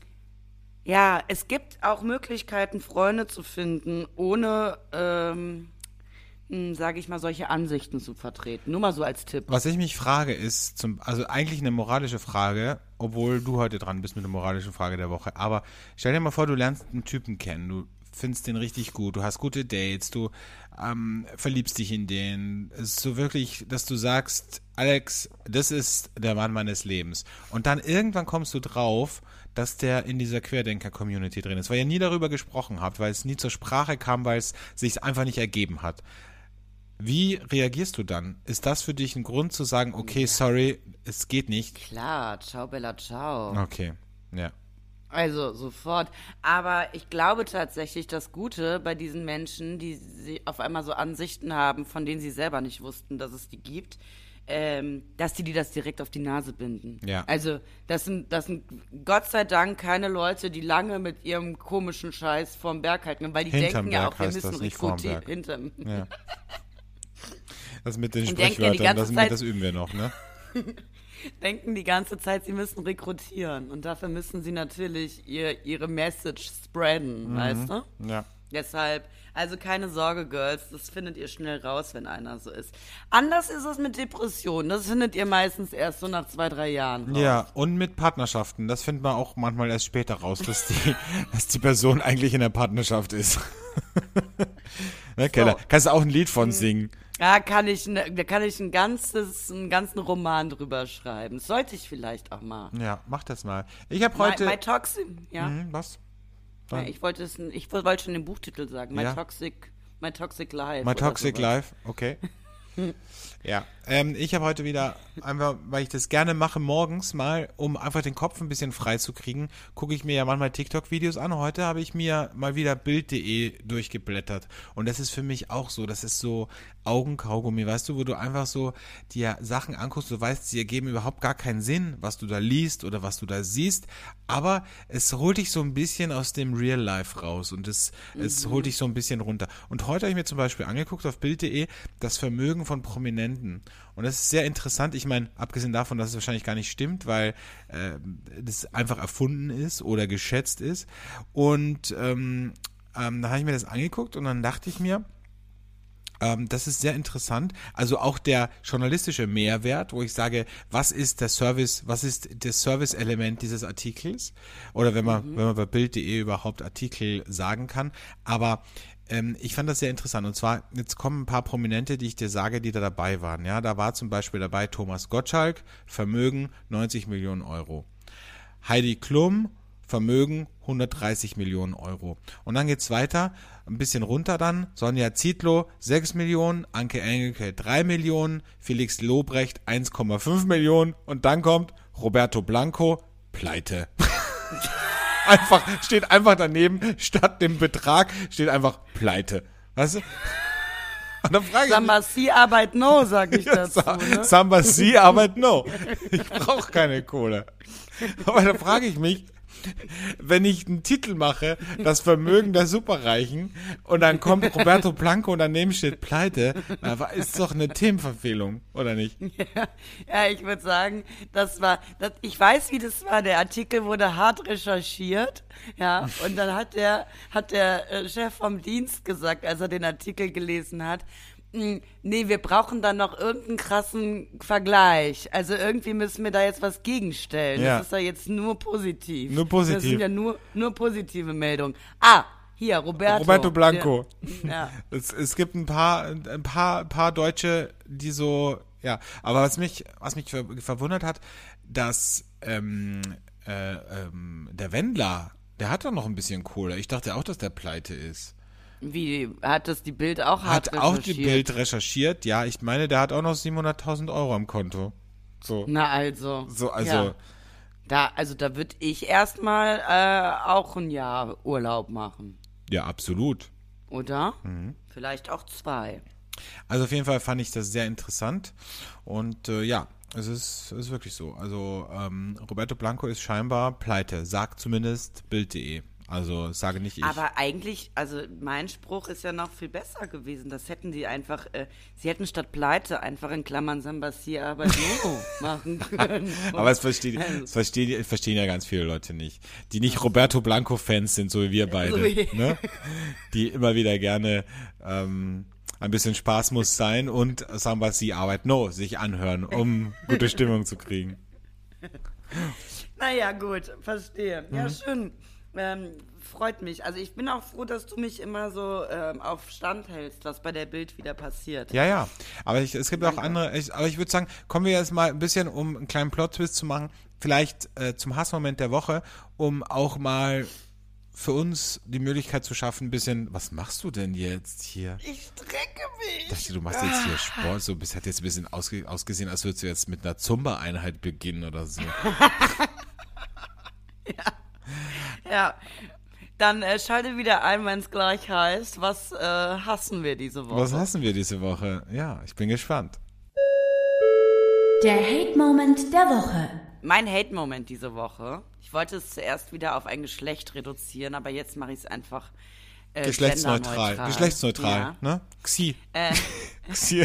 ja, es gibt auch Möglichkeiten, Freunde zu finden, ohne ähm, sage ich mal, solche Ansichten zu vertreten. Nur mal so als Tipp. Was ich mich frage ist, zum, also eigentlich eine moralische Frage, obwohl du heute dran bist mit der moralischen Frage der Woche, aber stell dir mal vor, du lernst einen Typen kennen, du findest den richtig gut, du hast gute Dates, du ähm, verliebst dich in den, es ist so wirklich, dass du sagst, Alex, das ist der Mann meines Lebens. Und dann irgendwann kommst du drauf, dass der in dieser Querdenker-Community drin ist, weil ihr nie darüber gesprochen habt, weil es nie zur Sprache kam, weil es sich einfach nicht ergeben hat. Wie reagierst du dann? Ist das für dich ein Grund zu sagen, okay, sorry, es geht nicht? Klar, ciao Bella, ciao. Okay, ja. Also sofort. Aber ich glaube tatsächlich, das Gute bei diesen Menschen, die sie auf einmal so Ansichten haben, von denen sie selber nicht wussten, dass es die gibt, ähm, dass die die das direkt auf die Nase binden. Ja. Also das sind, das sind Gott sei Dank keine Leute, die lange mit ihrem komischen Scheiß vorm Berg halten, weil die Hinterm denken ja Berg auch, wir heißt müssen das, nicht vorm rekrutieren. Berg. Hinterm Ja. Das mit den Und denken ja die Sprichwörtern, ganze das, Zeit- das üben wir noch, ne? denken die ganze Zeit, sie müssen rekrutieren. Und dafür müssen sie natürlich ihr, ihre Message spreaden, weißt du? Ja. Deshalb, also keine Sorge, Girls, das findet ihr schnell raus, wenn einer so ist. Anders ist es mit Depressionen. Das findet ihr meistens erst so nach zwei, drei Jahren raus. Ja, und mit Partnerschaften. Das findet man auch manchmal erst später raus, dass die, dass die Person eigentlich in der Partnerschaft ist. Ne, Keller? Kannst du auch ein Lied von singen? Ja, kann ich, ne- da kann ich ein ganzes, einen ganzen Roman drüber schreiben. Das sollte ich vielleicht auch mal. Ja, mach das mal. Ich habe My, heute... my Toxic, ja. Mhm, was? ja ich wollte es, ich wollte schon den Buchtitel sagen. My Ja. Toxic, My Toxic Life. My oder Toxic sowas. Life, okay. Ja, ähm, ich habe heute wieder, einfach, weil ich das gerne mache, morgens mal, um einfach den Kopf ein bisschen frei zu kriegen, gucke ich mir ja manchmal TikTok-Videos an. Heute habe ich mir mal wieder Bild punkt de durchgeblättert. Und das ist für mich auch so, das ist so Augenkaugummi, weißt du, wo du einfach so dir Sachen anguckst, du weißt, sie ergeben überhaupt gar keinen Sinn, was du da liest oder was du da siehst, aber es holt dich so ein bisschen aus dem Real Life raus und es, mhm. es holt dich so ein bisschen runter. Und heute habe ich mir zum Beispiel angeguckt auf Bild punkt de das Vermögen von Prominenten. Und das ist sehr interessant. Ich meine, abgesehen davon, dass es wahrscheinlich gar nicht stimmt, weil äh, das einfach erfunden ist oder geschätzt ist. Und ähm, ähm, da habe ich mir das angeguckt und dann dachte ich mir, ähm, das ist sehr interessant. Also auch der journalistische Mehrwert, wo ich sage, was ist der Service, was ist das Service-Element dieses Artikels? Oder wenn man, mhm. wenn man bei Bild punkt de überhaupt Artikel sagen kann. Aber Ähm, ich fand das sehr interessant. Und zwar, jetzt kommen ein paar Prominente, die ich dir sage, die da dabei waren. Ja, da war zum Beispiel dabei Thomas Gottschalk, Vermögen neunzig Millionen Euro. Heidi Klum, Vermögen hundertdreißig Millionen Euro. Und dann geht's weiter, ein bisschen runter dann. Sonja Zietlow, sechs Millionen, Anke Engelke, drei Millionen, Felix Lobrecht, eins Komma fünf Millionen. Und dann kommt Roberto Blanco, Pleite. Einfach, steht einfach daneben, statt dem Betrag steht einfach Pleite. Weißt du? Und dann frage ich Samba si, Arbeit no, sag ich dazu. Sa- Ne? Samba si, Arbeit no. Ich brauche keine Kohle. Aber da frage ich mich, wenn ich einen Titel mache, das Vermögen der Superreichen, und dann kommt Roberto Blanco und daneben steht Pleite, na, ist doch eine Themenverfehlung, oder nicht? Ja, ja, ich würde sagen, das war, das, ich weiß, wie das war. Der Artikel wurde hart recherchiert, ja, und dann hat der, hat der äh, Chef vom Dienst gesagt, als er den Artikel gelesen hat, mh, nee, wir brauchen dann noch irgendeinen krassen Vergleich. Also irgendwie müssen wir da jetzt was gegenstellen. Ja. Das ist ja jetzt nur positiv. Nur positiv. Das sind ja nur, nur positive Meldungen. Ah, hier, Roberto. Roberto Blanco. Der, ja. Es, es gibt ein paar, ein paar, paar Deutsche, die so, ja, aber was mich, was mich ver verwundert hat, dass ähm, äh, ähm, der Wendler, der hat doch noch ein bisschen Kohle. Ich dachte auch, dass der pleite ist. Wie, hat das die Bild auch hart Hat recherchiert? auch die Bild recherchiert, ja, ich meine, der hat auch noch siebenhunderttausend Euro am Konto. So. Na also. So, also. Ja. Da, also da würde ich erstmal äh, auch ein Jahr Urlaub machen. Ja, absolut. Oder? Mhm. Vielleicht auch zwei. Also auf jeden Fall fand ich das sehr interessant und äh, ja, es ist, es ist wirklich so. Also ähm, Roberto Blanco ist scheinbar pleite, sagt zumindest Bild punkt de. Also sage nicht ich. Aber eigentlich, also mein Spruch ist ja noch viel besser gewesen. Das hätten die einfach, äh, sie hätten statt Pleite einfach in Klammern Sambassi Arbeitnehmer machen können. Aber es verstehen, es verstehen, verstehen ja ganz viele Leute nicht. Die nicht Roberto Blanco-Fans sind, so wie wir beide. So wie- Ne? Die immer wieder gerne ähm, ein bisschen Spaß muss sein und Sambassi Arbeit No sich anhören, um gute Stimmung zu kriegen. Naja, gut, verstehe. Ja, Mhm. schön. Ähm, freut mich. Also ich bin auch froh, dass du mich immer so ähm, auf Stand hältst, was bei der Bild wieder passiert. Ja, ja. Aber ich, es gibt auch andere, ich, aber ich würde sagen, kommen wir jetzt mal ein bisschen, um einen kleinen Plot-Twist zu machen, vielleicht äh, zum Hassmoment der Woche, um auch mal für uns die Möglichkeit zu schaffen, ein bisschen, was machst du denn jetzt hier? Ich strecke mich. Ich dachte, du machst jetzt hier Sport, so bis hat jetzt ein bisschen ausge, ausgesehen, als würdest du jetzt mit einer Zumba-Einheit beginnen oder so. Ja, dann äh, schalte wieder ein, wenn es gleich heißt, was äh, hassen wir diese Woche? Was hassen wir diese Woche? Ja, ich bin gespannt. Der Hate-Moment der Woche. Mein Hate-Moment diese Woche. Ich wollte es zuerst wieder auf ein Geschlecht reduzieren, aber jetzt mache ich es einfach äh, Geschlechtsneutral. genderneutral. Geschlechtsneutral, Ja. ne? Xi. Äh, Xi.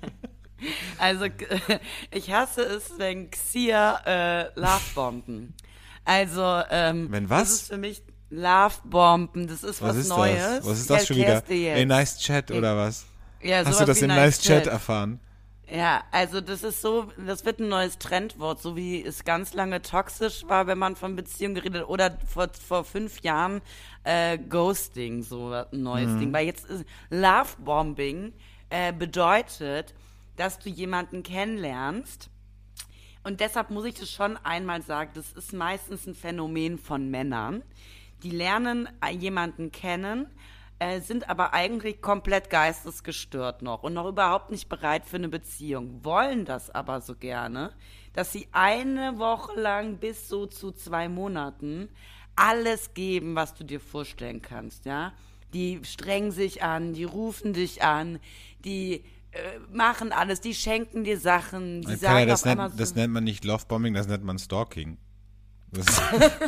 Also, ich hasse es, wenn Xia äh, Lovebomben. Also, ähm, Wenn was? Das ist für mich Lovebomben, das ist was, Was ist Neues. das? Was ist das Ich schon wieder? erklär's dir jetzt. Ey, nice Chat oder was? Ja, Hast du sowas das wie im Nice Chat erfahren? Ja, also das ist so, das wird ein neues Trendwort, so wie es ganz lange toxisch war, wenn man von Beziehungen geredet hat, oder vor, vor fünf Jahren äh, Ghosting, so ein neues Mhm. Ding. Weil jetzt ist Lovebombing äh, bedeutet, dass du jemanden kennenlernst. Und deshalb muss ich das schon einmal sagen, das ist meistens ein Phänomen von Männern. Die lernen jemanden kennen, äh, sind aber eigentlich komplett geistesgestört noch und noch überhaupt nicht bereit für eine Beziehung, wollen das aber so gerne, dass sie eine Woche lang bis so zu zwei Monaten alles geben, was du dir vorstellen kannst, ja. Die strengen sich an, die rufen dich an, die äh, machen alles, die schenken dir Sachen, die Kann sagen ja, das, auf einmal nennt, so, das nennt man nicht Lovebombing, das nennt man Stalking. Das ist,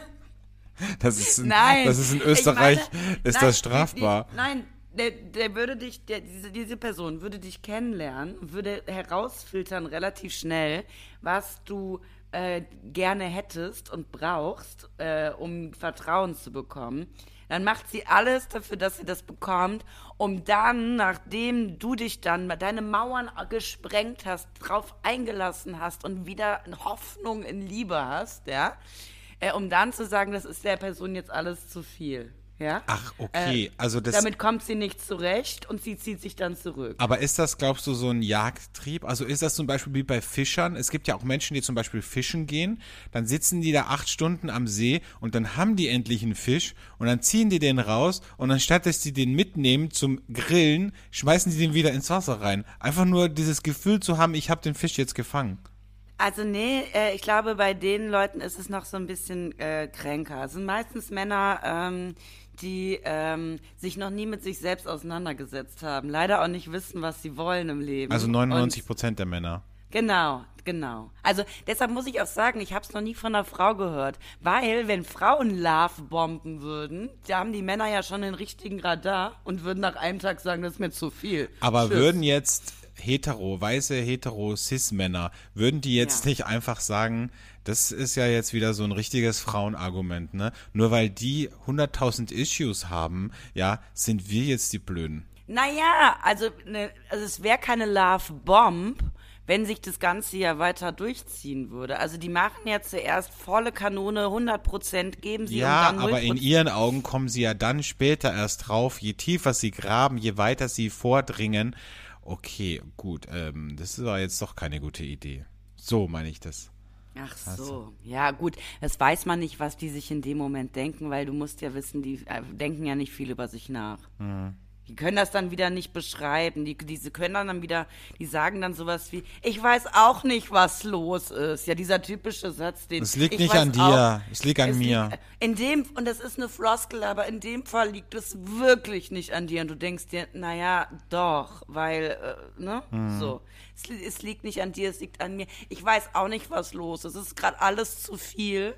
das ist in, Nein. das ist in Ich Österreich, meine, ist nein, das strafbar. Die, die, nein, der, der würde dich, der, diese, diese Person würde dich kennenlernen, würde herausfiltern relativ schnell, was du äh, gerne hättest und brauchst, äh, um Vertrauen zu bekommen. Dann macht sie alles dafür, dass sie das bekommt, um dann, nachdem du dich dann deine Mauern gesprengt hast, drauf eingelassen hast und wieder Hoffnung in Liebe hast, ja, äh, um dann zu sagen, das ist der Person jetzt alles zu viel. Ja? Ach, okay. Äh, Also das, damit kommt sie nicht zurecht und sie zieht sich dann zurück. aber ist das, glaubst du, so ein Jagdtrieb? Also ist das zum Beispiel wie bei Fischern? Es gibt ja auch Menschen, die zum Beispiel fischen gehen, dann sitzen die da acht Stunden am See und dann haben die endlich einen Fisch und dann ziehen die den raus und anstatt, dass die den mitnehmen zum Grillen, schmeißen die den wieder ins Wasser rein. Einfach nur dieses Gefühl zu haben, ich habe den Fisch jetzt gefangen. Also nee, äh, ich glaube, bei den Leuten ist es noch so ein bisschen äh, kränker. Es sind meistens Männer, ähm, die ähm, sich noch nie mit sich selbst auseinandergesetzt haben. Leider auch nicht wissen, was sie wollen im Leben. Also neunundneunzig Prozent der Männer. Und, genau, genau. Also deshalb muss ich auch sagen, ich habe es noch nie von einer Frau gehört. Weil, wenn Frauen Love bomben würden, da haben die Männer ja schon den richtigen Radar und würden nach einem Tag sagen, das ist mir zu viel. Aber Tschüss. würden jetzt hetero, weiße hetero Cis-Männer, würden die jetzt Ja. nicht einfach sagen, das ist ja jetzt wieder so ein richtiges Frauenargument, ne? Nur weil die hunderttausend Issues haben, ja, sind wir jetzt die Blöden. Naja, also, ne, also es wäre keine Love-Bomb, wenn sich das Ganze ja weiter durchziehen würde. Also die machen ja zuerst volle Kanone, hundert Prozent geben sie Ja, und dann null aber in Prozent. ihren Augen kommen sie ja dann später erst drauf, je tiefer sie graben, je weiter sie vordringen. Okay, gut, ähm, das war jetzt doch keine gute Idee. So meine ich das. Ach so, ja gut, das weiß man nicht, was die sich in dem Moment denken, weil du musst ja wissen, die äh, denken ja nicht viel über sich nach. Mhm. Die können das dann wieder nicht beschreiben, die, die können dann wieder, die sagen dann sowas wie, ich weiß auch nicht, was los ist. Ja, dieser typische Satz, den Es liegt ich nicht weiß an dir, auch, es liegt an es mir. Liegt, in dem, und das ist eine Floskel, aber in dem Fall liegt es wirklich nicht an dir und du denkst dir, naja, doch, weil, äh, ne, Mhm. so. Es, es liegt nicht an dir, es liegt an mir. Ich weiß auch nicht, was los ist. Es ist gerade alles zu viel.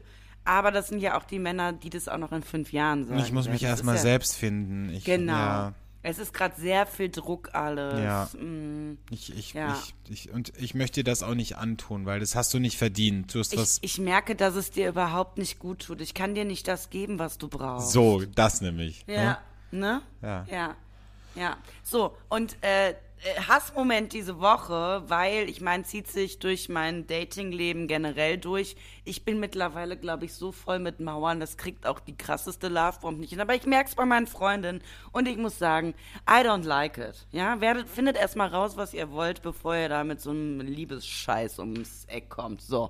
Aber das sind ja auch die Männer, die das auch noch in fünf Jahren sagen. Ich muss mich werden. erstmal ja, selbst finden. Ich, Genau. Ja, Es ist gerade sehr viel Druck alles. Ja. Mm. ich, ich, Ja. ich, ich, und ich möchte dir das auch nicht antun, weil das hast du nicht verdient. Du hast Ich, was. ich merke, dass es dir überhaupt nicht gut tut. Ich kann dir nicht das geben, was du brauchst. So, das nämlich. Ja. Ne? Ja. Ja. Ja. So, und äh, Hassmoment diese Woche, weil, ich meine, zieht sich durch mein Datingleben generell durch. Ich bin mittlerweile, glaube ich, so voll mit Mauern, das kriegt auch die krasseste Lovebomb nicht hin. Aber ich merke es bei meinen Freundinnen und ich muss sagen, I don't like it. Ja, werdet, findet erstmal raus, was ihr wollt, bevor ihr da mit so einem Liebesscheiß ums Eck kommt. So.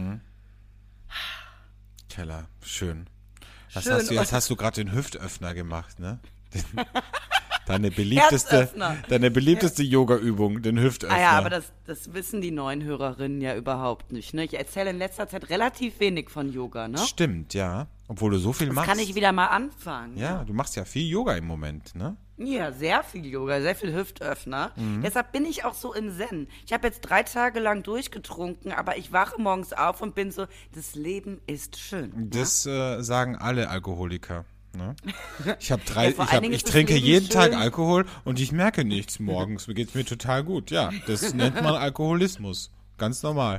Keller, schön. Was Schön. hast du, jetzt hast du gerade den Hüftöffner gemacht, ne? Den, deine beliebteste, Herzöffner. deine beliebteste Yoga-Übung, den Hüftöffner. Ah ja, aber das, das wissen die neuen Hörerinnen ja überhaupt nicht. Ne? Ich erzähle in letzter Zeit relativ wenig von Yoga. Ne? Stimmt, ja. Obwohl du so viel Das machst. kann ich wieder mal anfangen. Ja, du machst ja viel Yoga im Moment, ne? Ja, sehr viel Yoga, sehr viel Hüftöffner. Mhm. Deshalb bin ich auch so im Zen. Ich habe jetzt drei Tage lang durchgetrunken, aber ich wache morgens auf und bin so, das Leben ist schön. Das äh, sagen alle Alkoholiker. Ne? Ich habe drei, Ja, vor ich, allen hab, Dingen ich ist das trinke Leben jeden Tag schön. Alkohol und ich merke nichts morgens. Mir geht's mir total gut. Ja, das nennt man Alkoholismus. Ganz normal.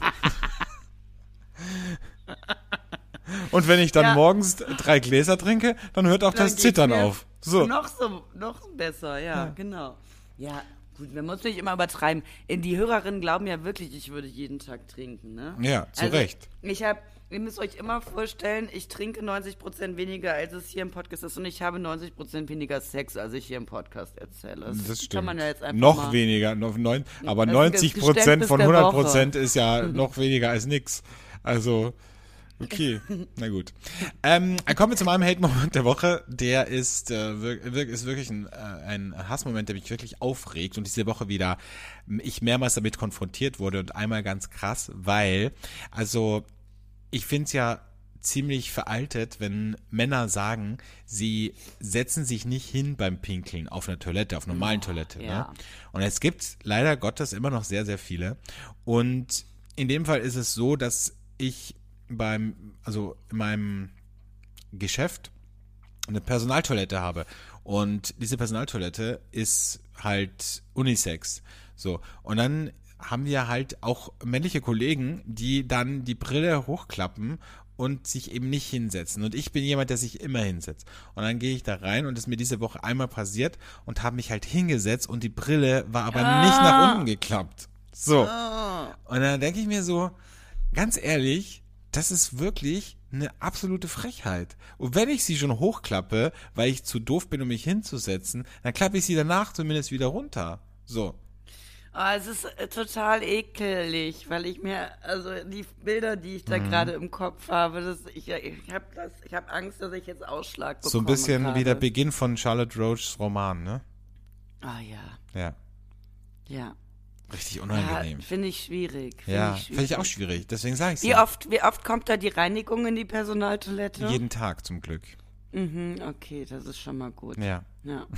Und wenn ich dann Ja. morgens drei Gläser trinke, dann hört auch Dann das geht's Zittern mir auf. So. Noch so, noch besser, ja, genau. Ja, gut, man muss nicht immer übertreiben. Die Hörerinnen glauben ja wirklich, ich würde jeden Tag trinken, ne? Ja, zu Also, Recht. Ich habe, ihr müsst euch immer vorstellen, ich trinke neunzig Prozent weniger, als es hier im Podcast ist, und ich habe neunzig Prozent weniger Sex, als ich hier im Podcast erzähle. Das stimmt. Kann man ja jetzt einfach noch mal, weniger, noch neun, aber Das ist das neunzig Prozent Geständnis von der hundert Woche. Prozent ist ja noch weniger als nix. Also, okay, na gut. Ähm, kommen wir zu meinem Hate-Moment der Woche. Der ist, äh, wir, wir, ist wirklich ein, äh, ein Hassmoment, der mich wirklich aufregt und diese Woche wieder ich mehrmals damit konfrontiert wurde und einmal ganz krass, weil, also, ich find's ja ziemlich veraltet, wenn Männer sagen, sie setzen sich nicht hin beim Pinkeln auf einer Toilette, auf einer normalen Toilette. ja. Ne? Und es gibt leider Gottes immer noch sehr, sehr viele. Und in dem Fall ist es so, dass ich beim, also in meinem Geschäft eine Personaltoilette habe. Und diese Personaltoilette ist halt Unisex. So. Und dann haben wir halt auch männliche Kollegen, die dann die Brille hochklappen und sich eben nicht hinsetzen. Und ich bin jemand, der sich immer hinsetzt. Und dann gehe ich da rein und es ist mir diese Woche einmal passiert und habe mich halt hingesetzt und die Brille war aber Ah. nicht nach unten geklappt. So. Und dann denke ich mir so, ganz ehrlich, das ist wirklich eine absolute Frechheit. Und wenn ich sie schon hochklappe, weil ich zu doof bin, um mich hinzusetzen, dann klappe ich sie danach zumindest wieder runter. So. Oh, es ist äh, total ekelig, weil ich mir, also die Bilder, die ich da Mhm. gerade im Kopf habe, das, ich, ich habe das, ich habe Angst, dass ich jetzt Ausschlag bekomme. So ein bisschen gerade. wie der Beginn von Charlotte Roachs Roman, ne? Ah ja, Ja. ja. Richtig Ja, unangenehm. finde ich schwierig. Find Ja, ich finde ich auch schwierig. Deswegen sage ich Wie oft, wie oft kommt da die Reinigung in die Personaltoilette? Jeden Tag zum Glück. Mhm, okay, das ist schon mal gut. Ja. Ja.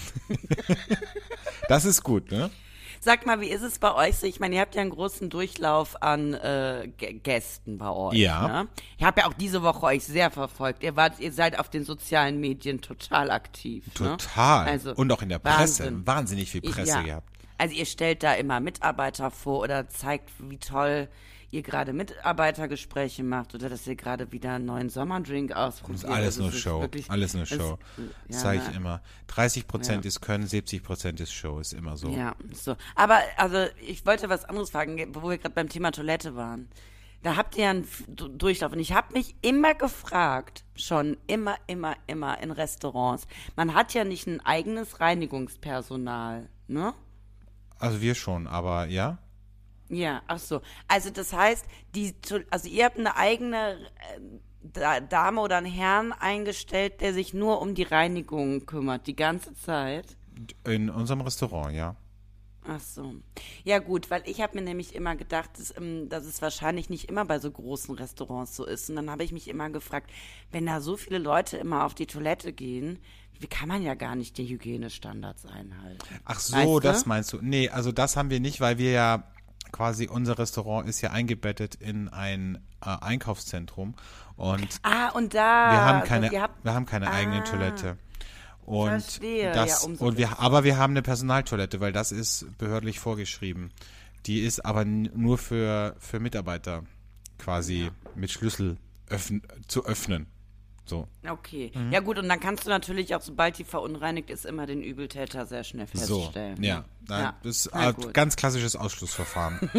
Das ist gut, ne? Sag mal, wie ist es bei euch so? Ich meine, ihr habt ja einen großen Durchlauf an äh, G- Gästen bei euch. Ja. Ne? Ich habe ja auch diese Woche euch sehr verfolgt. Ihr wart, ihr seid auf den sozialen Medien total aktiv. Total. Ne? Also, Und auch in der Presse. Wahnsinn. Wahnsinnig viel Presse Ja. gehabt. Also ihr stellt da immer Mitarbeiter vor oder zeigt, wie toll ihr gerade Mitarbeitergespräche macht oder dass ihr gerade wieder einen neuen Sommerdrink ausprobiert. Das ist alles Also nur es ist Show. wirklich- Alles nur es- Show. ja, Das sage ich ne? immer. dreißig Prozent Ja. ist Können, siebzig Prozent ist Show. Ist immer so. Ja, so. Aber also ich wollte was anderes fragen, wo wir gerade beim Thema Toilette waren. Da habt ihr einen F- Du- Durchlauf und ich habe mich immer gefragt, schon immer, immer, immer in Restaurants. Man hat ja nicht ein eigenes Reinigungspersonal, ne? Also wir schon, aber ja. Ja, ach so. Also das heißt, die, To- also ihr habt eine eigene äh, Da- Dame oder einen Herrn eingestellt, der sich nur um die Reinigung kümmert, die ganze Zeit. In unserem Restaurant, ja. Ach so. Ja gut, weil ich habe mir nämlich immer gedacht, dass, ähm, dass es wahrscheinlich nicht immer bei so großen Restaurants so ist. Und dann habe ich mich immer gefragt, wenn da so viele Leute immer auf die Toilette gehen, wie kann man ja gar nicht die Hygienestandards einhalten? Ach so, Weißt du? das meinst du. Nee, also das haben wir nicht, weil wir ja quasi unser Restaurant ist ja eingebettet in ein äh, Einkaufszentrum und Ah, und da. wir haben also keine, ihr habt, wir haben keine ah, eigene Toilette. Und verstehe. das, Ja, umso und wir, besser. aber wir haben eine Personaltoilette, weil das ist behördlich vorgeschrieben. Die ist aber n- nur für, für Mitarbeiter quasi mit Schlüssel öffn, zu öffnen. So. Okay. Mhm. Ja gut, und dann kannst du natürlich auch, sobald die verunreinigt ist, immer den Übeltäter sehr schnell So, feststellen. ja. Da- Ja. Das ist Na ein gut. ganz klassisches Ausschlussverfahren.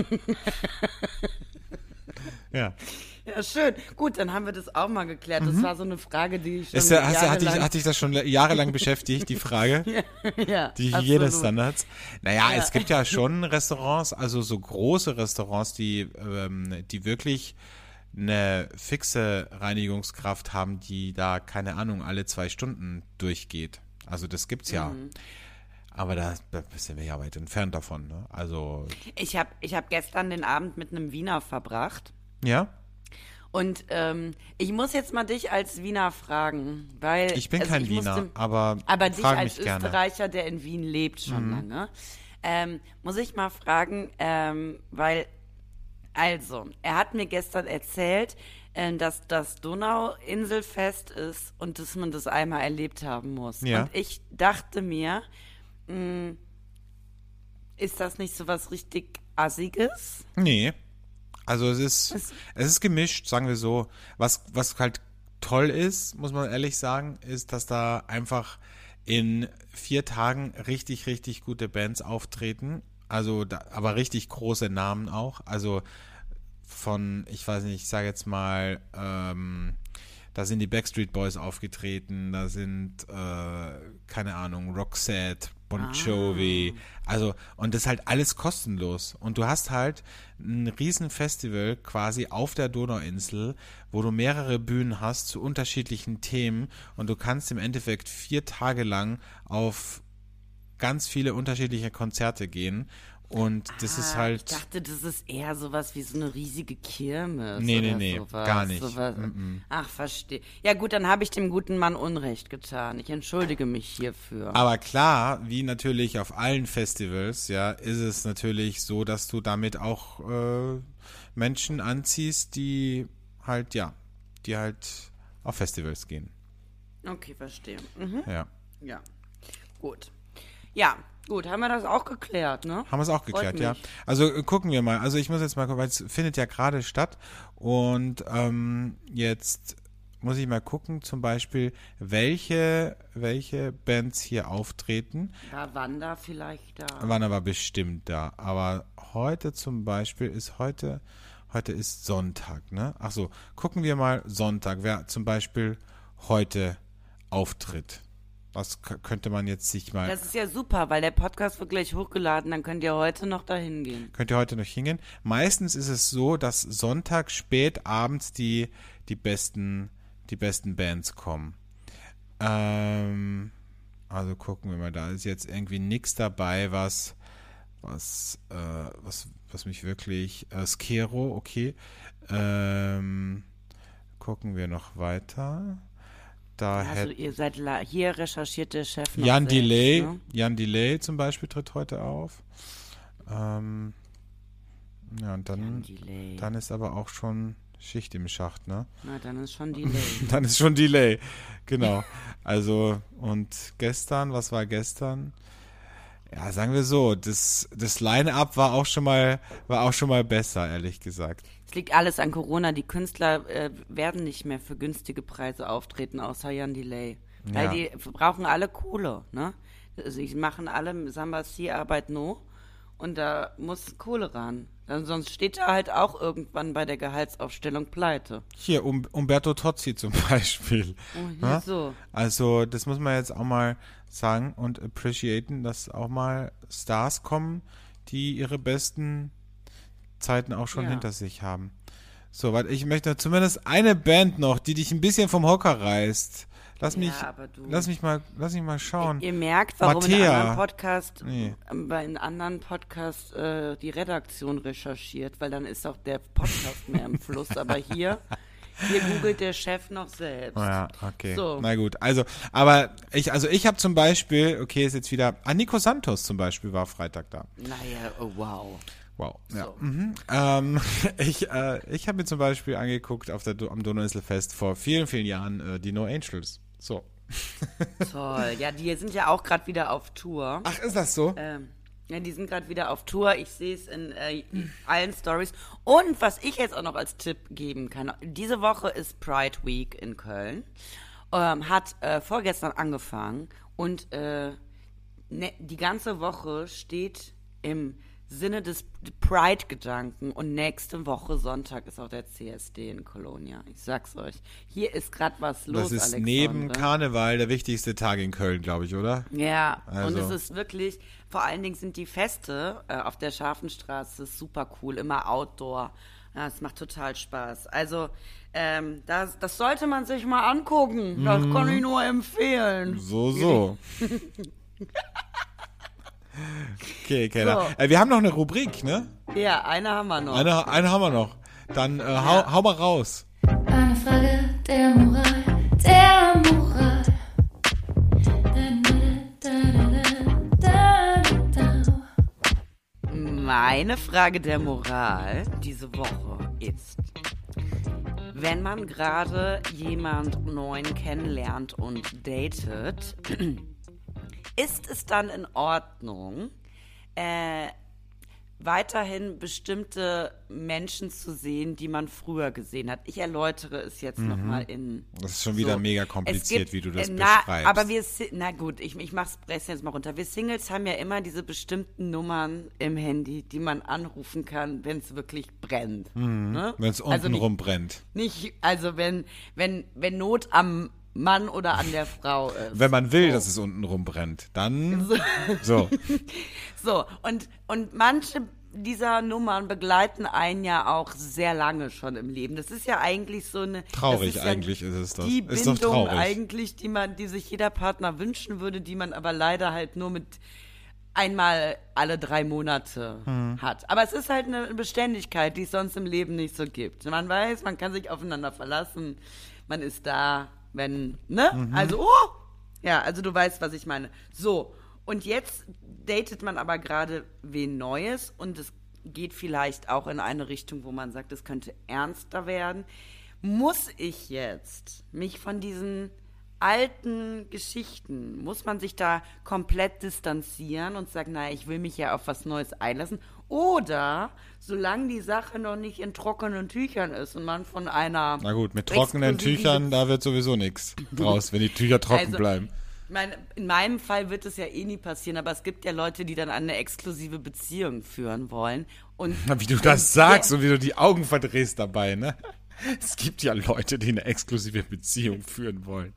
ja. Ja, schön. Gut, dann haben wir das auch mal geklärt. Das war so eine Frage, die ich schon Mhm. Ist, ja- hast, du- hat, dich, jahrelang- hat dich das schon jahrelang beschäftigt, die Frage? ja, Die absolut. Hygienestandards. Naja, es gibt ja schon Restaurants, also so große Restaurants, die, ähm, die wirklich eine fixe Reinigungskraft haben, die da, keine Ahnung, alle zwei Stunden durchgeht. Also das gibt's ja. Mhm. Aber da, da sind wir ja weit entfernt davon. Ne? Also, Ich habe ich hab gestern den Abend mit einem Wiener verbracht. ja, Und ähm, ich muss jetzt mal dich als Wiener fragen, weil ich bin also kein ich Wiener, musste, aber, aber dich frag als mich gerne. Mhm. Österreicher, der in Wien lebt schon lange, ähm, muss ich mal fragen, ähm, weil also er hat mir gestern erzählt, ähm, dass das Donauinselfest ist und dass man das einmal erlebt haben muss. Ja. Und ich dachte mir, mh, ist das nicht so was richtig Assiges? Nee. Also es ist, Es- es ist gemischt, sagen wir so. Was, was halt toll ist, muss man ehrlich sagen, ist, dass da einfach in vier Tagen richtig, richtig gute Bands auftreten. Also, da, aber richtig große Namen auch. Also von, ich weiß nicht, ich sage jetzt mal, ähm, da sind die Backstreet Boys aufgetreten, da sind, äh, keine Ahnung, Roxette, Bon Jovi, also, und das ist halt alles kostenlos. Und du hast halt ein riesen Festival quasi auf der Donauinsel, wo du mehrere Bühnen hast zu unterschiedlichen Themen und du kannst im Endeffekt vier Tage lang auf ganz viele unterschiedliche Konzerte gehen. Und das ist Ah, halt. Ich dachte, das ist eher sowas wie so eine riesige Kirmes. Nee, nee, oder nee, sowas, gar nicht. Sowas. Mm-mm. Ach, verstehe. Ja gut, dann habe ich dem guten Mann Unrecht getan. Ich entschuldige mich hierfür. Aber klar, wie natürlich auf allen Festivals, ja, ist es natürlich so, dass du damit auch äh, Menschen anziehst, die halt, ja, die halt auf Festivals gehen. Okay, verstehe. Mhm. Ja. Ja, gut. Ja, gut, haben wir das auch geklärt, ne? Haben wir es auch Freut geklärt, ja. mich. Also äh, gucken wir mal. Also ich muss jetzt mal gucken, weil es findet ja gerade statt. Und ähm, jetzt muss ich mal gucken, zum Beispiel, welche, welche Bands hier auftreten. War Wanda vielleicht da? Waren aber bestimmt da. Aber heute zum Beispiel ist heute, heute ist Sonntag, ne? Ach so, gucken wir mal Sonntag, wer zum Beispiel heute auftritt. Was k- könnte man jetzt sich mal, Das ist ja super, weil der Podcast wird gleich hochgeladen, dann könnt ihr heute noch dahin gehen. könnt ihr heute noch hingehen? Meistens ist es so, dass Sonntag spät abends die, die besten, die besten Bands kommen. Ähm, also gucken wir mal, da ist jetzt irgendwie nichts dabei, was, was, äh, was, was mich wirklich, äh, Skero, okay. Ähm, gucken wir noch weiter. Da Also hätte ihr seid la- hier recherchiert der Chef noch Jan selbst, Delay, ne? Jan Delay zum Beispiel tritt heute auf. Ähm, ja, und Jan dann, Delay. dann ist aber auch schon Schicht im Schacht, ne? Na, dann ist schon Delay. Dann ist schon Delay, genau. Also, und gestern, was war gestern? Ja, sagen wir so, das, das Line-Up war auch schon mal, war auch schon mal besser, ehrlich gesagt. Es liegt alles an Corona. Die Künstler äh, werden nicht mehr für günstige Preise auftreten, außer Jan Delay. Weil Ja. die brauchen alle Kohle, ne? Also sie machen alle Samba Si Arbeit No und da muss Kohle ran. Dann, sonst steht er halt auch irgendwann bei der Gehaltsaufstellung pleite. Hier, um, Umberto Tozzi zum Beispiel. Oh, Ja? ja, so. Also, das muss man jetzt auch mal sagen und appreciaten, dass auch mal Stars kommen, die ihre besten Zeiten auch schon Ja. hinter sich haben. So, weil ich möchte zumindest eine Band noch, die dich ein bisschen vom Hocker reißt. Lass Ja, mich, aber du- lass mich mal, lass mich mal schauen. Ihr merkt, warum in Mattea. einem anderen Podcast, Nee. ähm, bei einem anderen Podcast äh, die Redaktion recherchiert, weil dann ist auch der Podcast mehr im Fluss. Aber hier, hier googelt der Chef noch selbst. Ja, okay. So. Na gut. Also, aber ich, also ich habe zum Beispiel, okay, ist jetzt wieder, ah, Nico Santos zum Beispiel war Freitag da. Naja, oh wow. Wow. Ja. So. Mhm. Ähm, ich äh, ich habe mir zum Beispiel angeguckt auf der, am Donauinselfest vor vielen, vielen Jahren äh, die No Angels. So. Toll. Ja, die sind ja auch gerade wieder auf Tour. Ach, ist das so? Ähm, ja, die sind gerade wieder auf Tour. Ich sehe es in äh, allen Stories. Und was ich jetzt auch noch als Tipp geben kann, diese Woche ist Pride Week in Köln. Ähm, hat äh, vorgestern angefangen und äh, ne, die ganze Woche steht im Sinne des Pride-Gedanken und nächste Woche Sonntag ist auch der C S D in Colonia. Ich sag's euch. Hier ist gerade was los, Das ist Alexandre. neben Karneval der wichtigste Tag in Köln, glaube ich, oder? Ja, Also. und es ist wirklich, vor allen Dingen sind die Feste äh, auf der Scharfenstraße super cool, immer Outdoor. Ja, es macht total Spaß. Also, ähm, das, das sollte man sich mal angucken. Das kann ich nur empfehlen. So, so. Okay, Keller. So. Äh, wir haben noch eine Rubrik, ne? Ja, eine haben wir noch. Eine, eine haben wir noch. Dann äh, hau, Ja. hau mal raus. Eine Frage der Moral, der Moral. Da, da, da, da, da. Meine Frage der Moral diese Woche ist, wenn man gerade jemand Neuen kennenlernt und datet, ist es dann in Ordnung, äh, weiterhin bestimmte Menschen zu sehen, die man früher gesehen hat? Ich erläutere es jetzt Mhm. nochmal in... Das ist schon wieder so. mega Es kompliziert, gibt, wie du das äh, na, beschreibst. Aber wir, si- na gut, ich, ich mach's presse jetzt mal runter. Wir Singles haben ja immer diese bestimmten Nummern im Handy, die man anrufen kann, wenn es wirklich brennt. Ne? Wenn es unten also nicht, rum brennt. nicht, also wenn, wenn, wenn Not am Mann oder an der Frau ist. Wenn man will, dass es unten rum brennt, dann so. So, und, und manche dieser Nummern begleiten einen ja auch sehr lange schon im Leben. Das ist ja eigentlich so eine... Traurig das ist ja eigentlich ist es das. Die Ist doch Bindung traurig. eigentlich, die man, die sich jeder Partner wünschen würde, die man aber leider halt nur mit einmal alle drei Monate Hm. hat. Aber es ist halt eine Beständigkeit, die es sonst im Leben nicht so gibt. Man weiß, man kann sich aufeinander verlassen, man ist da, wenn, ne? Mhm. Also, oh! Ja, also du weißt, was ich meine. So, und jetzt datet man aber gerade wen Neues und es geht vielleicht auch in eine Richtung, wo man sagt, es könnte ernster werden. Muss ich jetzt mich von diesen alten Geschichten, muss man sich da komplett distanzieren und sagen, naja, ich will mich ja auf was Neues einlassen? Oder, solange die Sache noch nicht in trockenen Tüchern ist und man von einer... Na gut, mit trockenen exklusiven Tüchern, da wird sowieso nichts draus, wenn die Tücher trocken Also, bleiben. Ich meine, in meinem Fall wird es ja eh nie passieren, aber es gibt ja Leute, die dann eine exklusive Beziehung führen wollen. Und Wie du das sagst und wie du die Augen verdrehst dabei, ne? Es gibt ja Leute, die eine exklusive Beziehung führen wollen.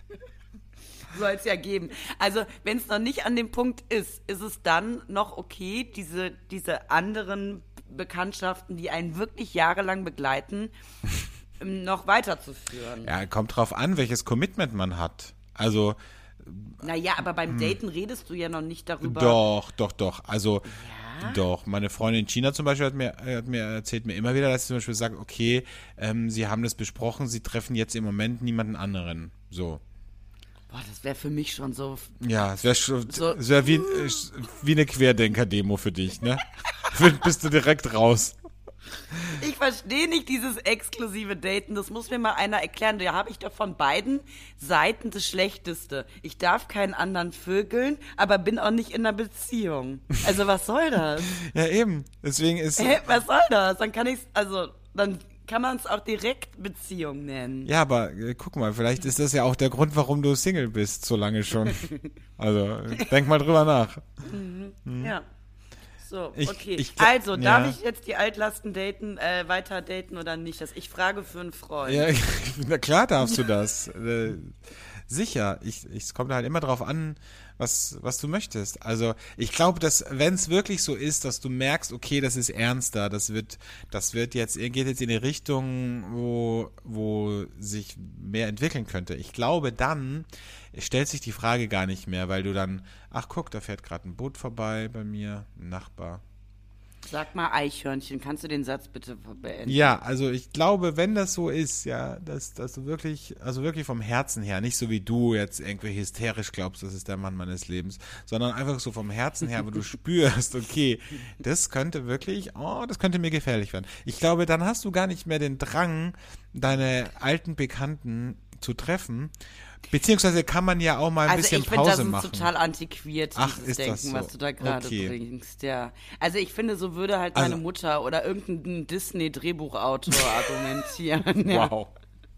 soll es ja geben. Also, wenn es noch nicht an dem Punkt ist, ist es dann noch okay, diese, diese anderen Bekanntschaften, die einen wirklich jahrelang begleiten, noch weiterzuführen. Ja, kommt drauf an, welches Commitment man hat. Also, Naja, aber beim Daten redest du ja noch nicht darüber. doch, doch, doch. Also, Ja? doch. Meine Freundin in China zum Beispiel hat mir, hat mir erzählt mir immer wieder, dass sie zum Beispiel sagt, okay, ähm, sie haben das besprochen, sie treffen jetzt im Moment niemanden anderen. So. Boah, das wäre für mich schon so. Ja, es wäre schon, So- es wär wie, äh, wie eine Querdenker-Demo für dich, ne? Bist du direkt raus. Ich verstehe nicht dieses exklusive Daten. Das muss mir mal einer erklären. Da habe ich doch von beiden Seiten das Schlechteste. Ich darf keinen anderen vögeln, aber bin auch nicht in einer Beziehung. Also was soll das? Ja, eben. Deswegen ist, Hä, was soll das? Dann kann ich's, also, dann kann man es auch direkt Beziehung nennen. ja, aber äh, guck mal, vielleicht ist das ja auch der Grund, warum du Single bist, so lange schon. Also, äh, denk mal drüber nach. Ja. So, Ich- okay. ich gl- also, darf ja. ich jetzt die Altlasten daten, äh, weiter daten oder nicht? Das, ich frage für einen Freund. Ja, na klar darfst du das. Äh, sicher. Ich, ich, es kommt halt immer drauf an, was, was du möchtest. Also ich glaube, dass wenn es wirklich so ist, dass du merkst, okay, das ist ernster, das wird, das wird jetzt, geht jetzt in eine Richtung, wo, wo sich mehr entwickeln könnte. Ich glaube, dann stellt sich die Frage gar nicht mehr, weil du dann, ach guck, da fährt gerade ein Boot vorbei bei mir, ein Nachbar. Sag mal Eichhörnchen, kannst du den Satz bitte beenden? Ja, also ich glaube, wenn das so ist, ja, dass, dass du wirklich, also wirklich vom Herzen her, nicht so wie du jetzt irgendwie hysterisch glaubst, das ist der Mann meines Lebens, sondern einfach so vom Herzen her, wo du spürst, okay, das könnte wirklich, oh, das könnte mir gefährlich werden. Ich glaube, dann hast du gar nicht mehr den Drang, deine alten Bekannten zu treffen. Beziehungsweise kann man ja auch mal ein also bisschen ich find, Pause das machen. ist total antiquiert, Ach, dieses ist Denken, das so? was du da gerade Okay. bringst. Ja. Also ich finde, so würde halt meine Also- Mutter oder irgendein Disney-Drehbuchautor argumentieren. Ja. Wow.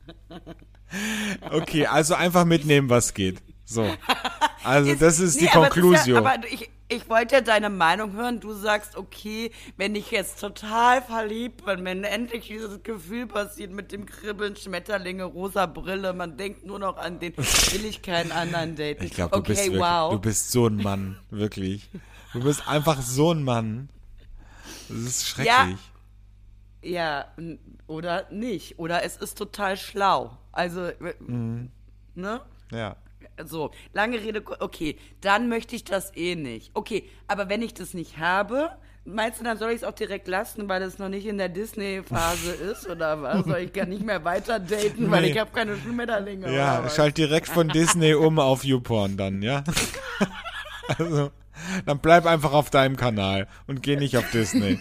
Okay, also einfach mitnehmen, was geht. So. Also das ist die Nee, aber es Conclusio. Ja, aber ich, ich wollte ja deine Meinung hören. Du sagst, okay, wenn ich jetzt total verliebt bin, wenn endlich dieses Gefühl passiert mit dem Kribbeln, Schmetterlinge, rosa Brille, man denkt nur noch an den, will ich keinen anderen daten. Ich glaube, du, okay, bist wirklich- wow. du bist so ein Mann, wirklich. Du bist einfach so ein Mann. Das ist schrecklich. Ja, n- oder nicht. Oder es ist total schlau. Also, Mhm. ne? Ja. So, lange Rede, ku- okay, dann möchte ich das eh nicht. Okay, aber wenn ich das nicht habe, meinst du, dann soll ich es auch direkt lassen, weil das noch nicht in der Disney-Phase ist? Oder was? Soll ich gar nicht mehr weiter daten, weil Nee. ich habe keine Schmetterlinge? Ja, oder was? schalt direkt von Disney um auf YouPorn dann, ja? Also, dann bleib einfach auf deinem Kanal und geh nicht auf Disney.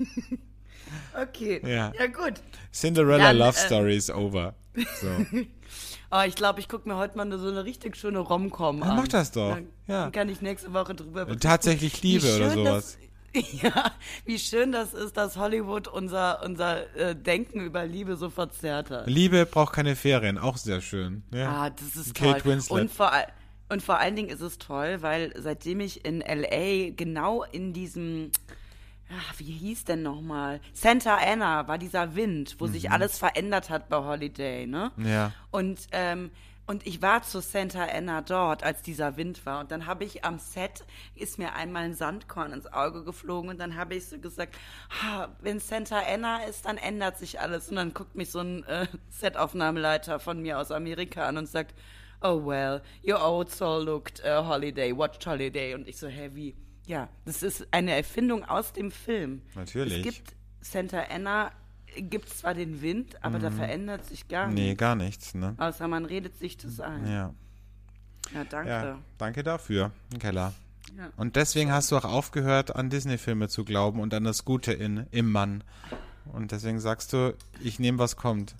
Okay, Ja. ja gut. Cinderella Dann, Love äh, Story is over. So. Oh, ich glaube, ich gucke mir heute mal so eine richtig schöne Rom-Com an. mach das doch, Dann, ja. dann kann ich nächste Woche drüber berichten. Tatsächlich Wie Liebe oder schön sowas. Das, ja, wie schön das ist, dass Hollywood unser, unser äh, Denken über Liebe so verzerrt hat. Liebe braucht keine Ferien, auch sehr schön. Ja. Ah, das ist Kate toll. Winslet. Und vor, al- und vor allen Dingen ist es toll, weil seitdem ich in L A genau in diesem, ach, wie hieß denn nochmal? Santa Ana war dieser Wind, wo sich alles verändert hat bei Holiday, ne? Ja. Und, ähm, und ich war zu Santa Ana dort, als dieser Wind war. Und dann habe ich am Set, ist mir einmal ein Sandkorn ins Auge geflogen. Und dann habe ich so gesagt, ha, wenn Santa Ana ist, dann ändert sich alles. Und dann guckt mich so ein äh, Setaufnahmeleiter von mir aus Amerika an und sagt, oh well, your old soul looked uh, Holiday, watched Holiday. Und ich so, hä, wie? Ja, das ist eine Erfindung aus dem Film. Natürlich. Es gibt Santa Ana, gibt zwar den Wind, aber da verändert sich gar nichts. Nee, gar nichts, ne? Außer man redet sich das ein. Ja. Ja, danke. Ja, danke dafür, Keller. Ja. Und deswegen hast du auch aufgehört, an Disney-Filme zu glauben und an das Gute in, im Mann. Und deswegen sagst du, ich nehme, was kommt.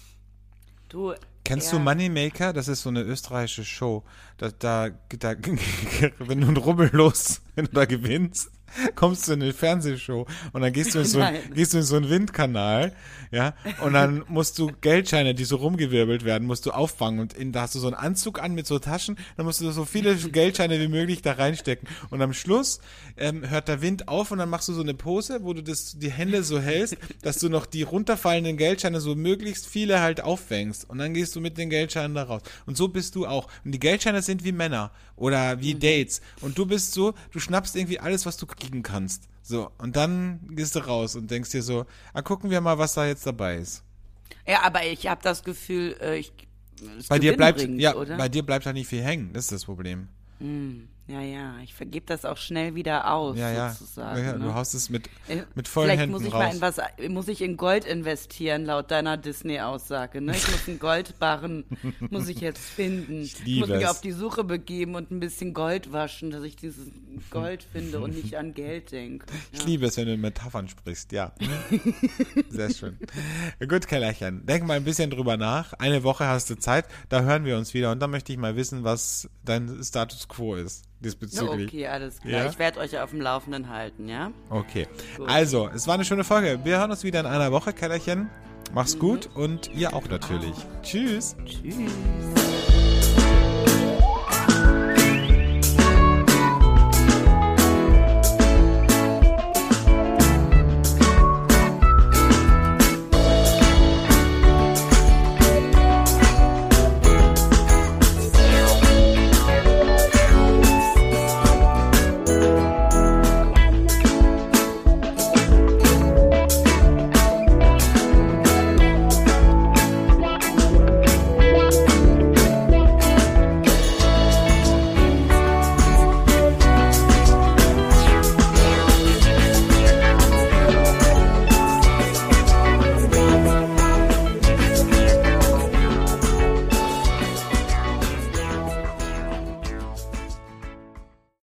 Du, Kennst ja. du Moneymaker? Das ist so eine österreichische Show. Da, da, da, wenn du einen Rubbel los, wenn du da gewinnst, kommst du in eine Fernsehshow und dann gehst du in so, ein, Nein. gehst du in so einen Windkanal, ja, und dann musst du Geldscheine, die so rumgewirbelt werden, musst du auffangen und in, da hast du so einen Anzug an mit so Taschen, dann musst du so viele Geldscheine wie möglich da reinstecken und am Schluss ähm, hört der Wind auf und dann machst du so eine Pose, wo du das, die Hände so hältst, dass du noch die runterfallenden Geldscheine so möglichst viele halt auffängst und dann gehst du mit den Geldscheinen da raus und so bist du auch und die Geldscheine sind wie Männer oder wie Dates und du bist so, du schnappst irgendwie alles, was du kriegen kannst. So, und dann gehst du raus und denkst dir so, ah, gucken wir mal, was da jetzt dabei ist. Ja, aber ich habe das Gefühl, äh, ich ist Bei dir bleibt, gewinnbringend, ja, oder? bei dir bleibt da nicht viel hängen, das ist das Problem. Ja, ja, ich vergebe das auch schnell wieder aus, Ja, ja, sozusagen. ja, ne? du haust es mit, Äh, mit vollen Vielleicht Händen muss ich raus. mal in was, muss ich in Gold investieren, laut deiner Disney-Aussage, ne? Ich muss einen Goldbarren, muss ich jetzt finden. Ich, liebe muss mich es. auf die Suche begeben und ein bisschen Gold waschen, dass ich dieses Gold finde und nicht an Geld denke. Ich liebe es, wenn du in Metaphern sprichst, ja. Sehr schön. Gut, Kellerchen, denk mal ein bisschen drüber nach. Eine Woche hast du Zeit, da hören wir uns wieder und dann möchte ich mal wissen, was dein Status Quo ist Ja, diesbezüglich. okay, alles klar. Ja? Ich werde euch auf dem Laufenden halten, ja? Okay. Gut. Also, es war eine schöne Folge. Wir hören uns wieder in einer Woche, Kellerchen. Mach's gut und ihr auch natürlich. Tschüss. Tschüss.